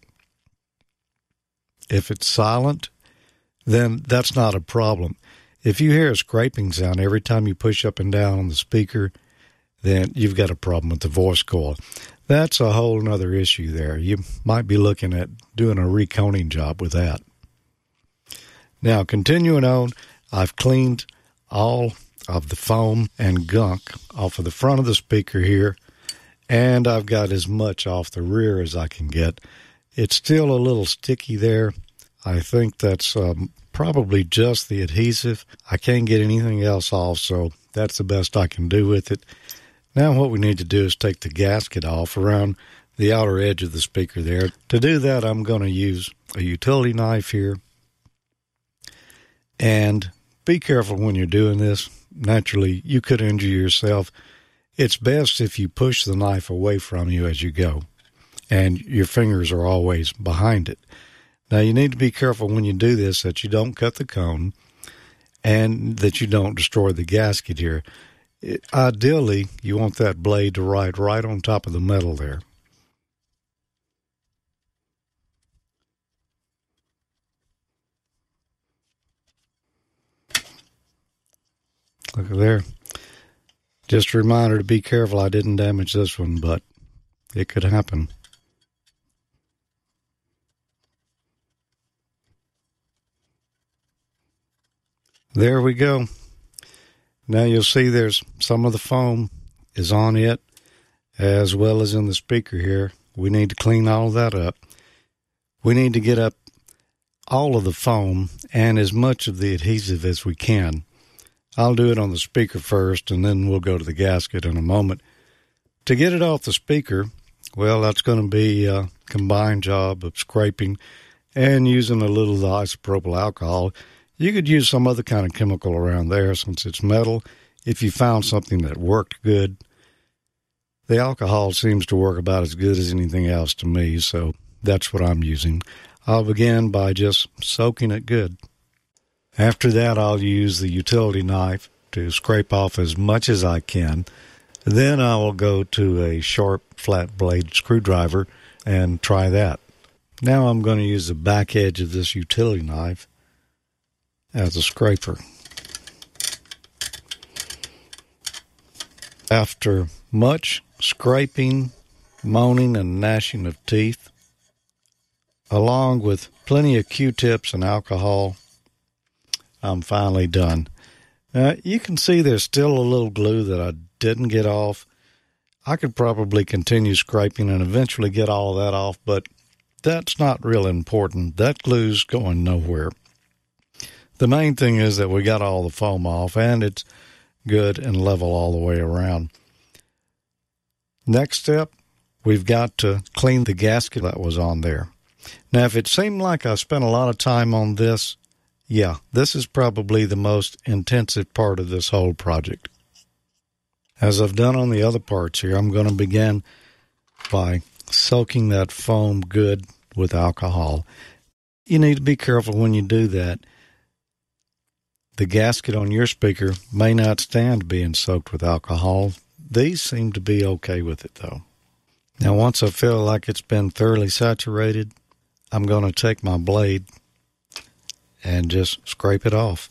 If it's silent, then that's not a problem. If you hear a scraping sound every time you push up and down on the speaker, then you've got a problem with the voice coil. That's a whole other issue there. You might be looking at doing a reconing job with that. Now, continuing on, I've cleaned all of the foam and gunk off of the front of the speaker here, and I've got as much off the rear as I can get. It's still a little sticky there. I think that's probably just the adhesive. I can't get anything else off, so that's the best I can do with it. Now what we need to do is take the gasket off around the outer edge of the speaker there. To do that, I'm going to use a utility knife here. And be careful when you're doing this. Naturally, you could injure yourself. It's best if you push the knife away from you as you go, and your fingers are always behind it. Now, you need to be careful when you do this that you don't cut the cone and that you don't destroy the gasket here. Ideally, you want that blade to ride right on top of the metal there. Look at there. Just a reminder to be careful. I didn't damage this one, but it could happen. There we go. Now you'll see there's some of the foam is on it as well as in the speaker here. We need to clean all that up. We need to get up all of the foam and as much of the adhesive as we can. I'll do it on the speaker first, and then we'll go to the gasket in a moment. To get it off the speaker, well, that's going to be a combined job of scraping and using a little of the isopropyl alcohol. You could use some other kind of chemical around there since it's metal. If you found something that worked good, the alcohol seems to work about as good as anything else to me, so that's what I'm using. I'll begin by just soaking it good. After that, I'll use the utility knife to scrape off as much as I can. Then I will go to a sharp, flat blade screwdriver and try that. Now I'm going to use the back edge of this utility knife as a scraper. After much scraping, moaning, and gnashing of teeth, along with plenty of Q-tips and alcohol, I'm finally done. Now, you can see there's still a little glue that I didn't get off. I could probably continue scraping and eventually get all that off, but that's not real important. That glue's going nowhere. The main thing is that we got all the foam off, and it's good and level all the way around. Next step, we've got to clean the gasket that was on there. Now, if it seemed like I spent a lot of time on this, yeah, this is probably the most intensive part of this whole project. As I've done on the other parts here, I'm going to begin by soaking that foam good with alcohol. You need to be careful when you do that. The gasket on your speaker may not stand being soaked with alcohol. These seem to be okay with it, though. Now, once I feel like it's been thoroughly saturated, I'm going to take my blade and just scrape it off.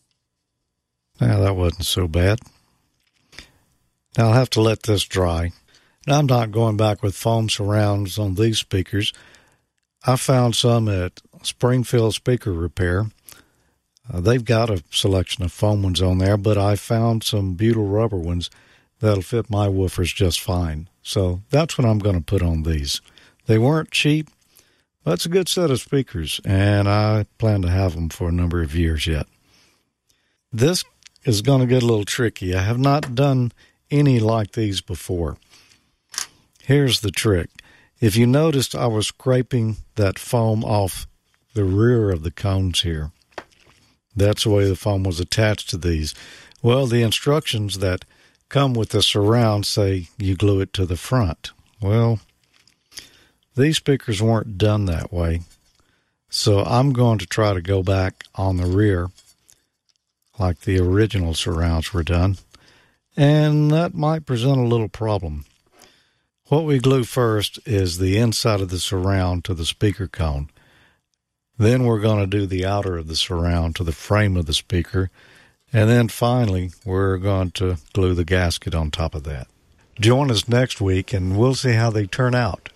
Now, that wasn't so bad. Now, I'll have to let this dry. Now, I'm not going back with foam surrounds on these speakers. I found some at Springfield Speaker Repair. They've got a selection of foam ones on there, but I found some butyl rubber ones that'll fit my woofers just fine. So that's what I'm going to put on these. They weren't cheap, but it's a good set of speakers, and I plan to have them for a number of years yet. This is going to get a little tricky. I have not done any like these before. Here's the trick. If you noticed, I was scraping that foam off the rear of the cones here. That's the way the foam was attached to these. Well, the instructions that come with the surround say you glue it to the front. Well, these speakers weren't done that way. So I'm going to try to go back on the rear like the original surrounds were done. And that might present a little problem. What we glue first is the inside of the surround to the speaker cone. Then we're going to do the outer of the surround to the frame of the speaker. And then finally, we're going to glue the gasket on top of that. Join us next week, and we'll see how they turn out.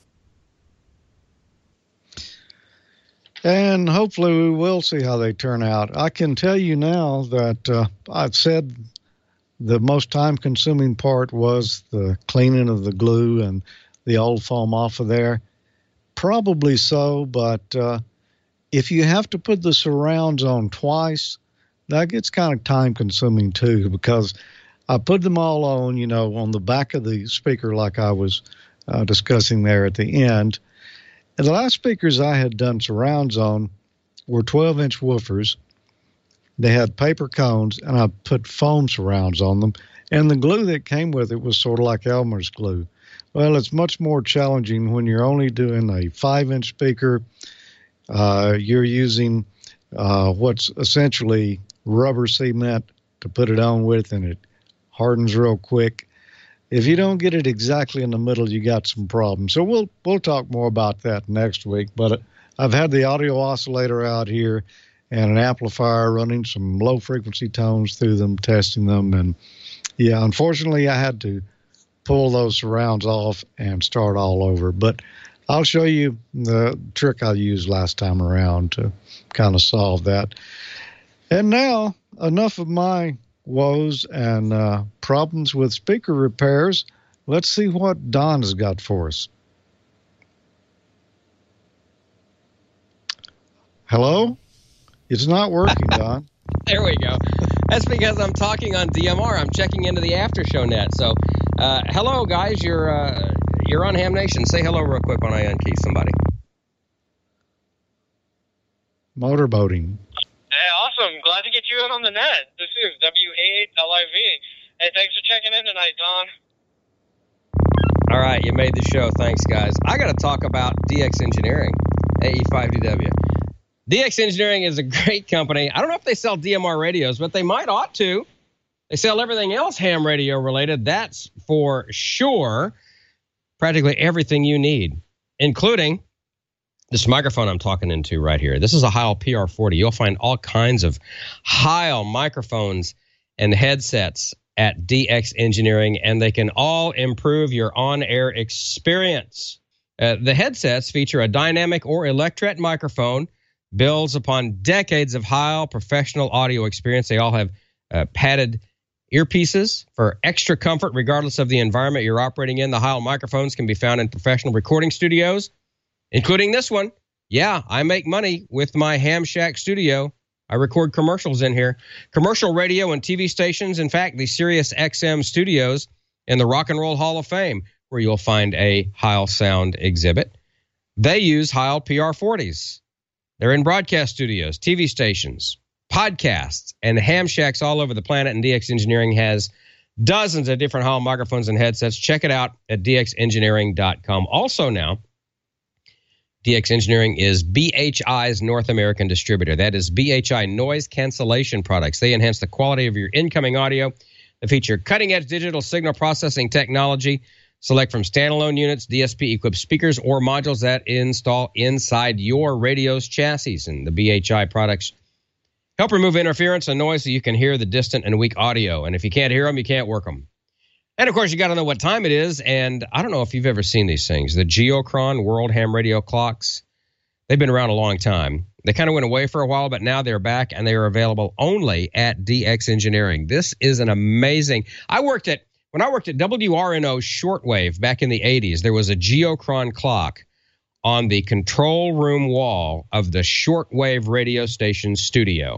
And hopefully we will see how they turn out. I can tell you now that I've said the most time-consuming part was the cleaning of the glue and the old foam off of there. Probably so, but if you have to put the surrounds on twice, that gets kind of time-consuming too, because I put them all on, on the back of the speaker like I was discussing there at the end. And the last speakers I had done surrounds on were 12-inch woofers. They had paper cones, and I put foam surrounds on them. And the glue that came with it was sort of like Elmer's glue. Well, it's much more challenging when you're only doing a 5-inch speaker. You're using what's essentially rubber cement to put it on with, and it hardens real quick. If you don't get it exactly in the middle, you got some problems. So we'll talk more about that next week. But I've had the audio oscillator out here and an amplifier running some low-frequency tones through them, testing them. And, yeah, unfortunately, I had to pull those surrounds off and start all over. But I'll show you the trick I used last time around to kind of solve that. And now, enough of my woes and problems with speaker repairs. Let's see what Don has got for us. Hello? It's not working, Don. There we go. That's because I'm talking on DMR. I'm checking into the after show net. So, hello, guys. You're on Ham Nation. Say hello real quick when I unkey somebody. Motorboating. Hey, awesome. Glad to get you in on the net. This is WA8LIV. Hey, thanks for checking in tonight, Don. All right, you made the show. Thanks, guys. I got to talk about DX Engineering, AE5DW. DX Engineering is a great company. I don't know if they sell DMR radios, but they might ought to. They sell everything else ham radio related. That's for sure. Practically everything you need, including this microphone I'm talking into right here. This is a Heil PR40. You'll find all kinds of Heil microphones and headsets at DX Engineering, and they can all improve your on-air experience. The headsets feature a dynamic or electret microphone, builds upon decades of Heil professional audio experience. They all have padded earpieces for extra comfort regardless of the environment you're operating in. The Heil microphones can be found in professional recording studios, including this one. Yeah, I make money with my Ham Shack studio. I record commercials in here. Commercial radio and TV stations. In fact, the Sirius XM studios in the Rock and Roll Hall of Fame, where you'll find a Heil sound exhibit. They use Heil PR40s. They're in broadcast studios, TV stations, podcasts, and Ham Shacks all over the planet. And DX Engineering has dozens of different Heil microphones and headsets. Check it out at dxengineering.com. Also now, DX Engineering is BHI's North American distributor. That is BHI noise cancellation products. They enhance the quality of your incoming audio. They feature cutting-edge digital signal processing technology. Select from standalone units, DSP-equipped speakers, or modules that install inside your radio's chassis. And the BHI products help remove interference and noise so you can hear the distant and weak audio. And if you can't hear them, you can't work them. And, of course, you got to know what time it is. And I don't know if you've ever seen these things. The Geochron World Ham Radio Clocks, they've been around a long time. They kind of went away for a while, but now they're back, and they are available only at DX Engineering. This is an amazing – when I worked at WRNO Shortwave back in the 80s, there was a Geochron clock on the control room wall of the shortwave radio station studio.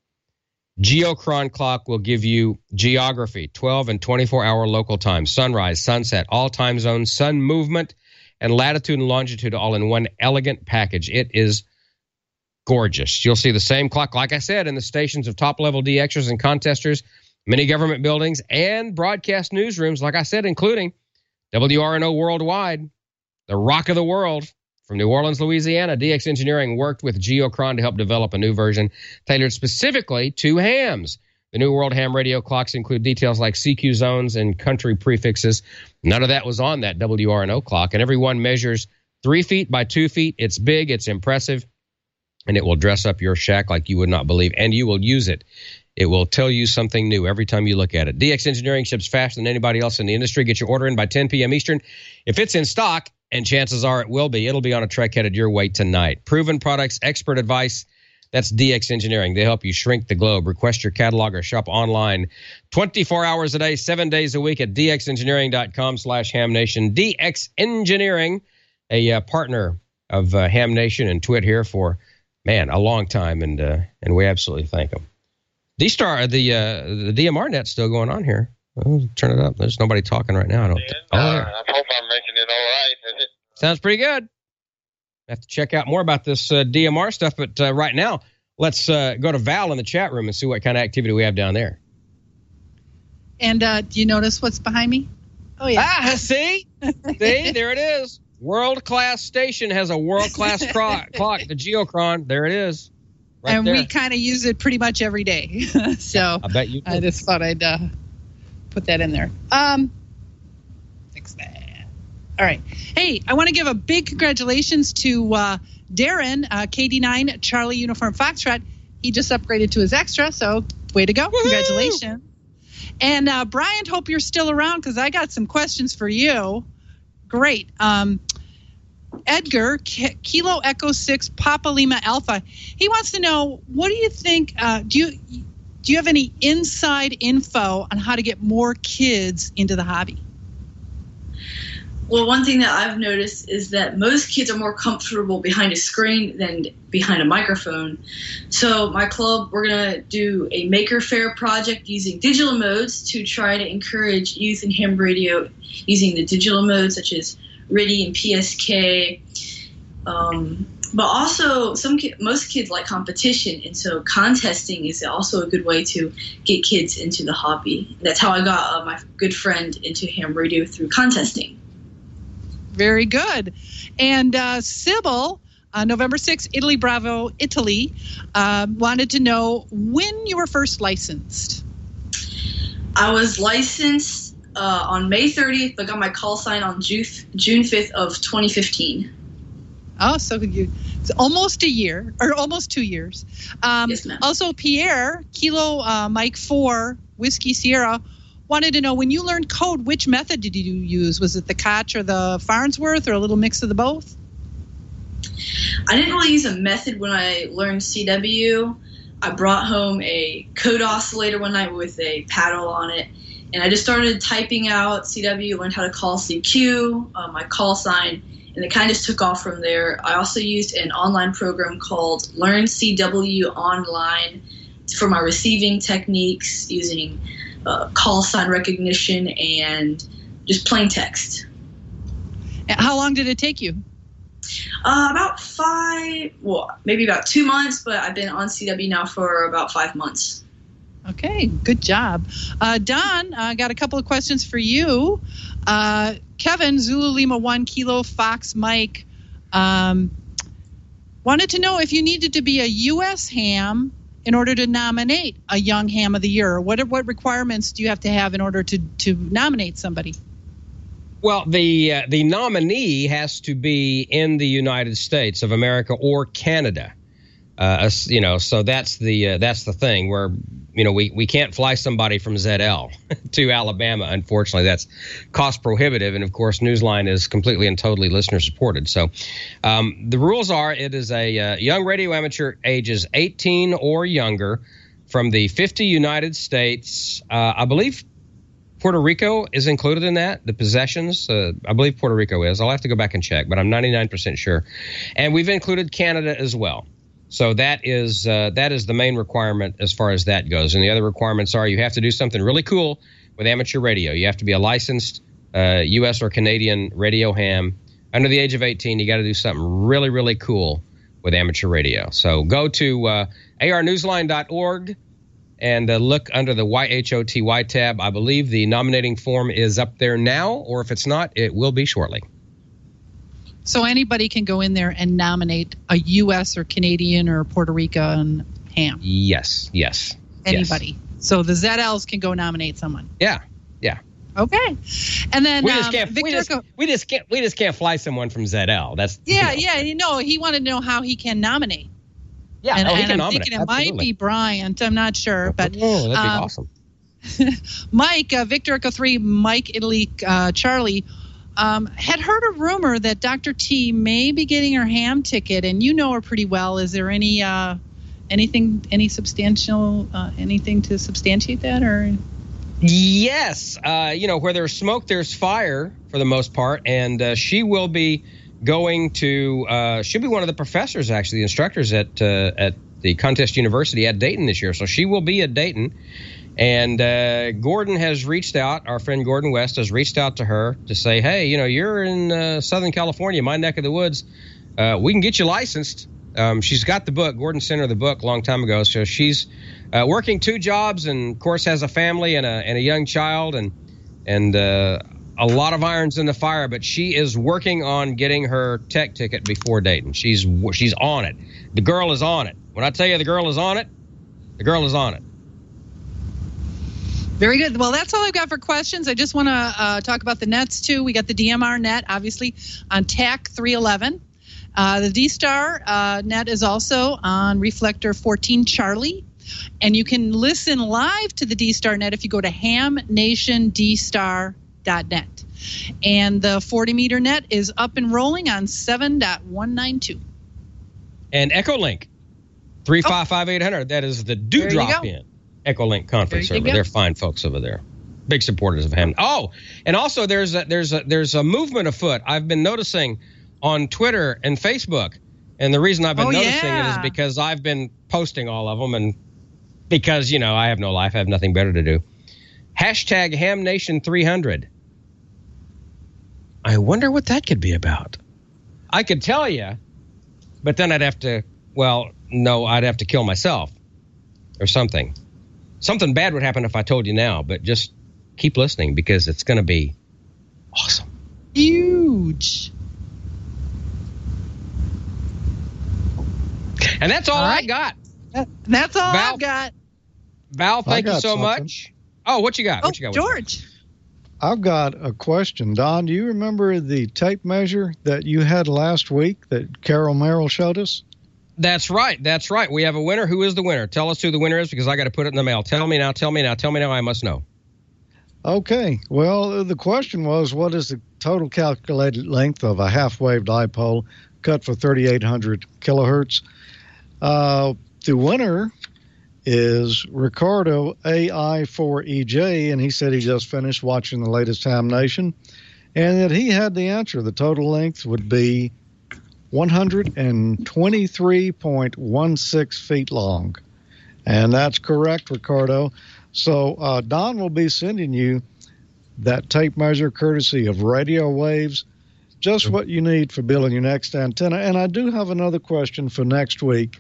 Geochron clock will give you geography, 12 and 24-hour local time, sunrise, sunset, all time zones, sun movement, and latitude and longitude all in one elegant package. It is gorgeous. You'll see the same clock, like I said, in the stations of top-level DXers and contesters, many government buildings, and broadcast newsrooms, like I said, including WRNO Worldwide, the rock of the world. From New Orleans, Louisiana, DX Engineering worked with Geochron to help develop a new version tailored specifically to hams. The new World Ham Radio clocks include details like CQ zones and country prefixes. None of that was on that WRNO clock, and every one measures 3 feet by 2 feet. It's big, it's impressive, and it will dress up your shack like you would not believe, and you will use it. It will tell you something new every time you look at it. DX Engineering ships faster than anybody else in the industry. Get your order in by 10 p.m. Eastern. If it's in stock, and chances are it will be, it'll be on a truck headed your way tonight. Proven products, expert advice. That's DX Engineering. They help you shrink the globe. Request your catalog or shop online 24 hours a day, 7 days a week at dxengineering.com/hamnation. DX Engineering, a partner of Ham Nation and Twit here for, a long time, and we absolutely thank them. D-Star, the DMR net's still going on here. I'll turn it up. There's nobody talking right now. I hope I'm making it all right. Sounds pretty good. I have to check out more about this DMR stuff, but right now, let's go to Val in the chat room and see what kind of activity we have down there. And do you notice what's behind me? Oh, yeah. See? See? There it is. World-class station has a world-class clock, the Geochron. There it is. Right and there. We kind of use it pretty much every day. So I bet you do. I just thought I'd put that in there. Fix that. All right. Hey, I want to give a big congratulations to Darren, KD9 Charlie Uniform Foxtrot. He just upgraded to his extra, so way to go. Woo-hoo! Congratulations. And Brian, hope you're still around because I got some questions for you. Great. Edgar, Kilo Echo 6 Papa Lima Alpha. He wants to know, what do you think, do you have any inside info on how to get more kids into the hobby? Well, one thing that I've noticed is that most kids are more comfortable behind a screen than behind a microphone. So my club, we're going to do a Maker Faire project using digital modes to try to encourage youth in ham radio using the digital modes such as RTTY and PSK. But also, most kids like competition, and so contesting is also a good way to get kids into the hobby. That's how I got my good friend into ham radio, through contesting. Very good. And Sybil, November 6th, Italy Bravo, Italy, wanted to know when you were first licensed. I was licensed on May 30th, but got my call sign on June 5th of 2015. Oh, so it's almost a year, or almost 2 years. Yes, ma'am. Also, Pierre, Kilo Mike 4, Whiskey Sierra, wanted to know, when you learned code, which method did you use? Was it the Koch or the Farnsworth, or a little mix of the both? I didn't really use a method when I learned CW. I brought home a code oscillator one night with a paddle on it, and I just started typing out CW, learned how to call CQ, my call sign, and it kind of just took off from there. I also used an online program called Learn CW Online for my receiving techniques using call sign recognition and just plain text. How long did it take you? Maybe about 2 months, but I've been on CW now for about 5 months. Okay, good job. Don, I got a couple of questions for you. Kevin, Zulu Lima 1 Kilo Fox Mike, wanted to know if you needed to be a U.S. ham in order to nominate a Young Ham of the Year. What requirements do you have to have in order to nominate somebody? Well, the nominee has to be in the United States of America or Canada. So that's the thing where, we can't fly somebody from ZL to Alabama. Unfortunately, that's cost prohibitive. And of course, Newsline is completely and totally listener supported. So the rules are it is a young radio amateur ages 18 or younger from the 50 United States. I believe Puerto Rico is included in that, the possessions. I believe Puerto Rico is. I'll have to go back and check, but I'm 99% sure. And we've included Canada as well. So that is the main requirement as far as that goes. And the other requirements are you have to do something really cool with amateur radio. You have to be a licensed U.S. or Canadian radio ham. Under the age of 18, you got to do something really, really cool with amateur radio. So go to arnewsline.org and look under the YHOTY tab. I believe the nominating form is up there now, or if it's not, it will be shortly. So anybody can go in there and nominate a U.S. or Canadian or Puerto Rican ham? Yes. Anybody. Yes. So the ZLs can go nominate someone? Yeah. Okay. And then we just can't fly someone from ZL. That's he wanted to know how he can nominate. Yeah, and, he and can I'm nominate. thinking it Absolutely. might be Bryant. I'm not sure, but that'd be awesome. Mike, Victor Echo 3, Mike Italy, Charlie, had heard a rumor that Dr. T may be getting her ham ticket, and you know her pretty well. Is there any anything to substantiate that, or? Yes, where there's smoke, there's fire for the most part, and she will be going to. She'll be one of the professors, actually, the instructors at the Contest University at Dayton this year. So she will be at Dayton. And Gordon has reached out, our friend Gordon West has reached out to her to say, hey, you're in Southern California, my neck of the woods. We can get you licensed. She's got the book. Gordon sent her the book a long time ago. So she's working 2 jobs and, of course, has a family and a young child and a lot of irons in the fire. But she is working on getting her tech ticket before Dayton. She's on it. The girl is on it. When I tell you the girl is on it, the girl is on it. Very good. Well, that's all I've got for questions. I just want to talk about the nets, too. We got the DMR net, obviously, on TAC 311. The D-Star net is also on Reflector 14 Charlie. And you can listen live to the D-Star net if you go to hamnationdstar.net. And the 40-meter net is up and rolling on 7.192. And Echolink, 355-800. That is the Dewdrop in Echolink conference server. They're fine folks over there. Big supporters of Ham. Oh, and also there's a movement afoot. I've been noticing on Twitter and Facebook, and the reason I've been noticing it is because I've been posting all of them, and because I have no life, I have nothing better to do. Hashtag HamNation300. I wonder what that could be about. I could tell you, but then I'd have to kill myself or something. Something bad would happen if I told you now, but just keep listening because it's going to be awesome. Huge. And that's all I got. That's all I've got. Val, thank you so much. Oh, what you got? Oh, George. I've got a question. Don, do you remember the tape measure that you had last week that Carol Merrill showed us? That's right. We have a winner. Who is the winner? Tell us who the winner is because I got to put it in the mail. Tell me now. I must know. Okay. Well, the question was, what is the total calculated length of a half-wave dipole cut for 3,800 kilohertz? The winner is Ricardo AI4EJ, and he said he just finished watching the latest Ham Nation, and that he had the answer. The total length would be 123.16 feet long. And that's correct, Ricardo. So Don will be sending you that tape measure courtesy of Radio Waves, just what you need for building your next antenna. And I do have another question for next week.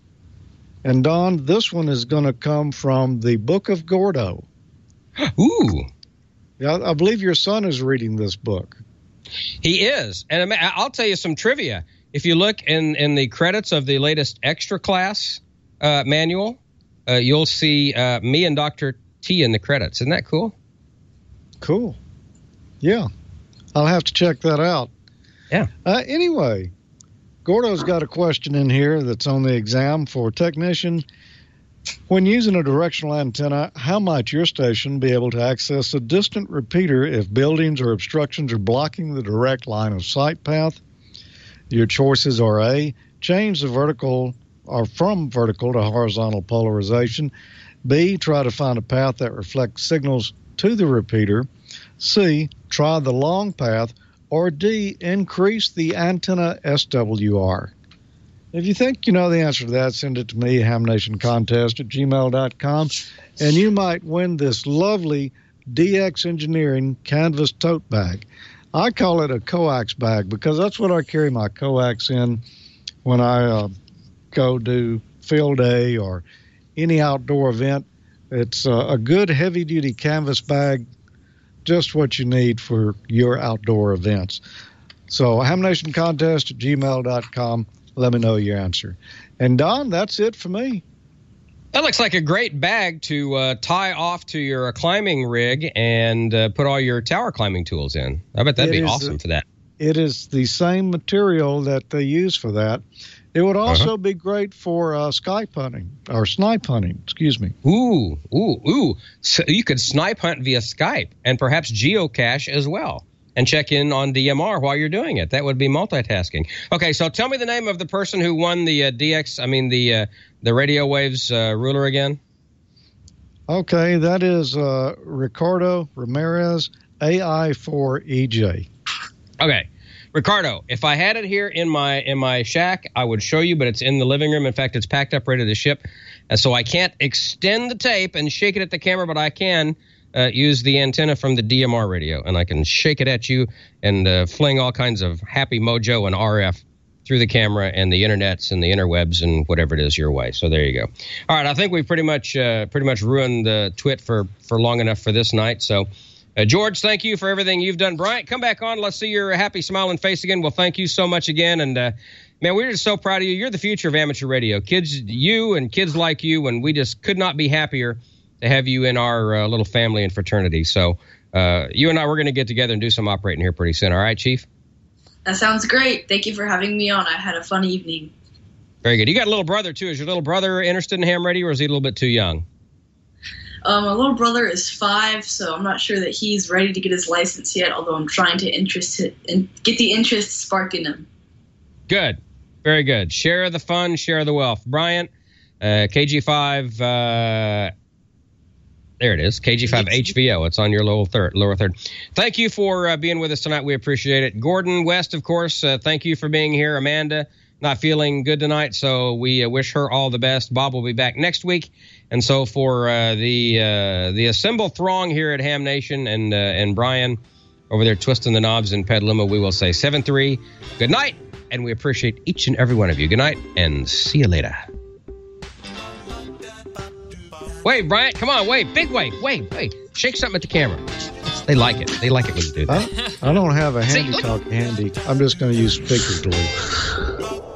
And Don, this one is going to come from the Book of Gordo. Ooh. Yeah, I believe your son is reading this book. He is. And I'll tell you some trivia. If you look in the credits of the latest extra class manual, you'll see me and Dr. T in the credits. Isn't that cool? Cool. Yeah. I'll have to check that out. Yeah. Anyway, Gordo's got a question in here that's on the exam for technician. When using a directional antenna, how might your station be able to access a distant repeater if buildings or obstructions are blocking the direct line of sight path? Your choices are A, change the vertical or from vertical to horizontal polarization. B, try to find a path that reflects signals to the repeater. C, try the long path. Or D, increase the antenna SWR. If you think you know the answer to that, send it to me, hamnationcontest@gmail.com, and you might win this lovely DX Engineering canvas tote bag. I call it a coax bag because that's what I carry my coax in when I go do field day or any outdoor event. It's a good heavy-duty canvas bag, just what you need for your outdoor events. So hamnationcontest@gmail.com. Let me know your answer. And Don, that's it for me. That looks like a great bag to tie off to your climbing rig and put all your tower climbing tools in. I bet that'd be awesome for that. It is the same material that they use for that. It would also be great for snipe hunting. Excuse me. Ooh. So you could snipe hunt via Skype and perhaps geocache as well and check in on DMR while you're doing it. That would be multitasking. Okay, so tell me the name of the person who won the the Radio Waves ruler again. Okay, that is Ricardo Ramirez, AI4EJ. Okay. Ricardo, if I had it here in my shack, I would show you, but it's in the living room. In fact, it's packed up, ready to ship. So I can't extend the tape and shake it at the camera, but I can use the antenna from the DMR radio, and I can shake it at you and fling all kinds of happy mojo and RF through the camera and the internets and the interwebs and whatever it is your way. So there you go. All right, I think we've pretty much ruined the twit for long enough for this night. So. George, thank you for everything you've done. Bryant, come back on. Let's see your happy, smiling face again. Well, thank you so much again. And, man, we're just so proud of you. You're the future of amateur radio. Kids, you and kids like you, and we just could not be happier to have you in our little family and fraternity. So you and I, we're going to get together and do some operating here pretty soon. All right, Chief? That sounds great. Thank you for having me on. I had a fun evening. Very good. You got a little brother, too. Is your little brother interested in ham radio, or is he a little bit too young? My little brother is 5, so I'm not sure that he's ready to get his license yet, although I'm trying to get the interest sparked in him. Good. Very good. Share the fun, share the wealth. Bryant, KG5, there it is, KG5 HVO. It's on your lower third. Thank you for being with us tonight. We appreciate it. Gordon West, of course, thank you for being here. Amanda, not feeling good tonight, so we wish her all the best. Bob will be back next week. And so for the assembled throng here at Ham Nation and Brian over there twisting the knobs in Petaluma, we will say 7-3, good night, and we appreciate each and every one of you. Good night, and see you later. Wait, Brian, come on, wait, big wave, wait. Shake something at the camera. They like it. They like it when you do that. I don't have a handy talk handy. I'm just going to use speaker delete.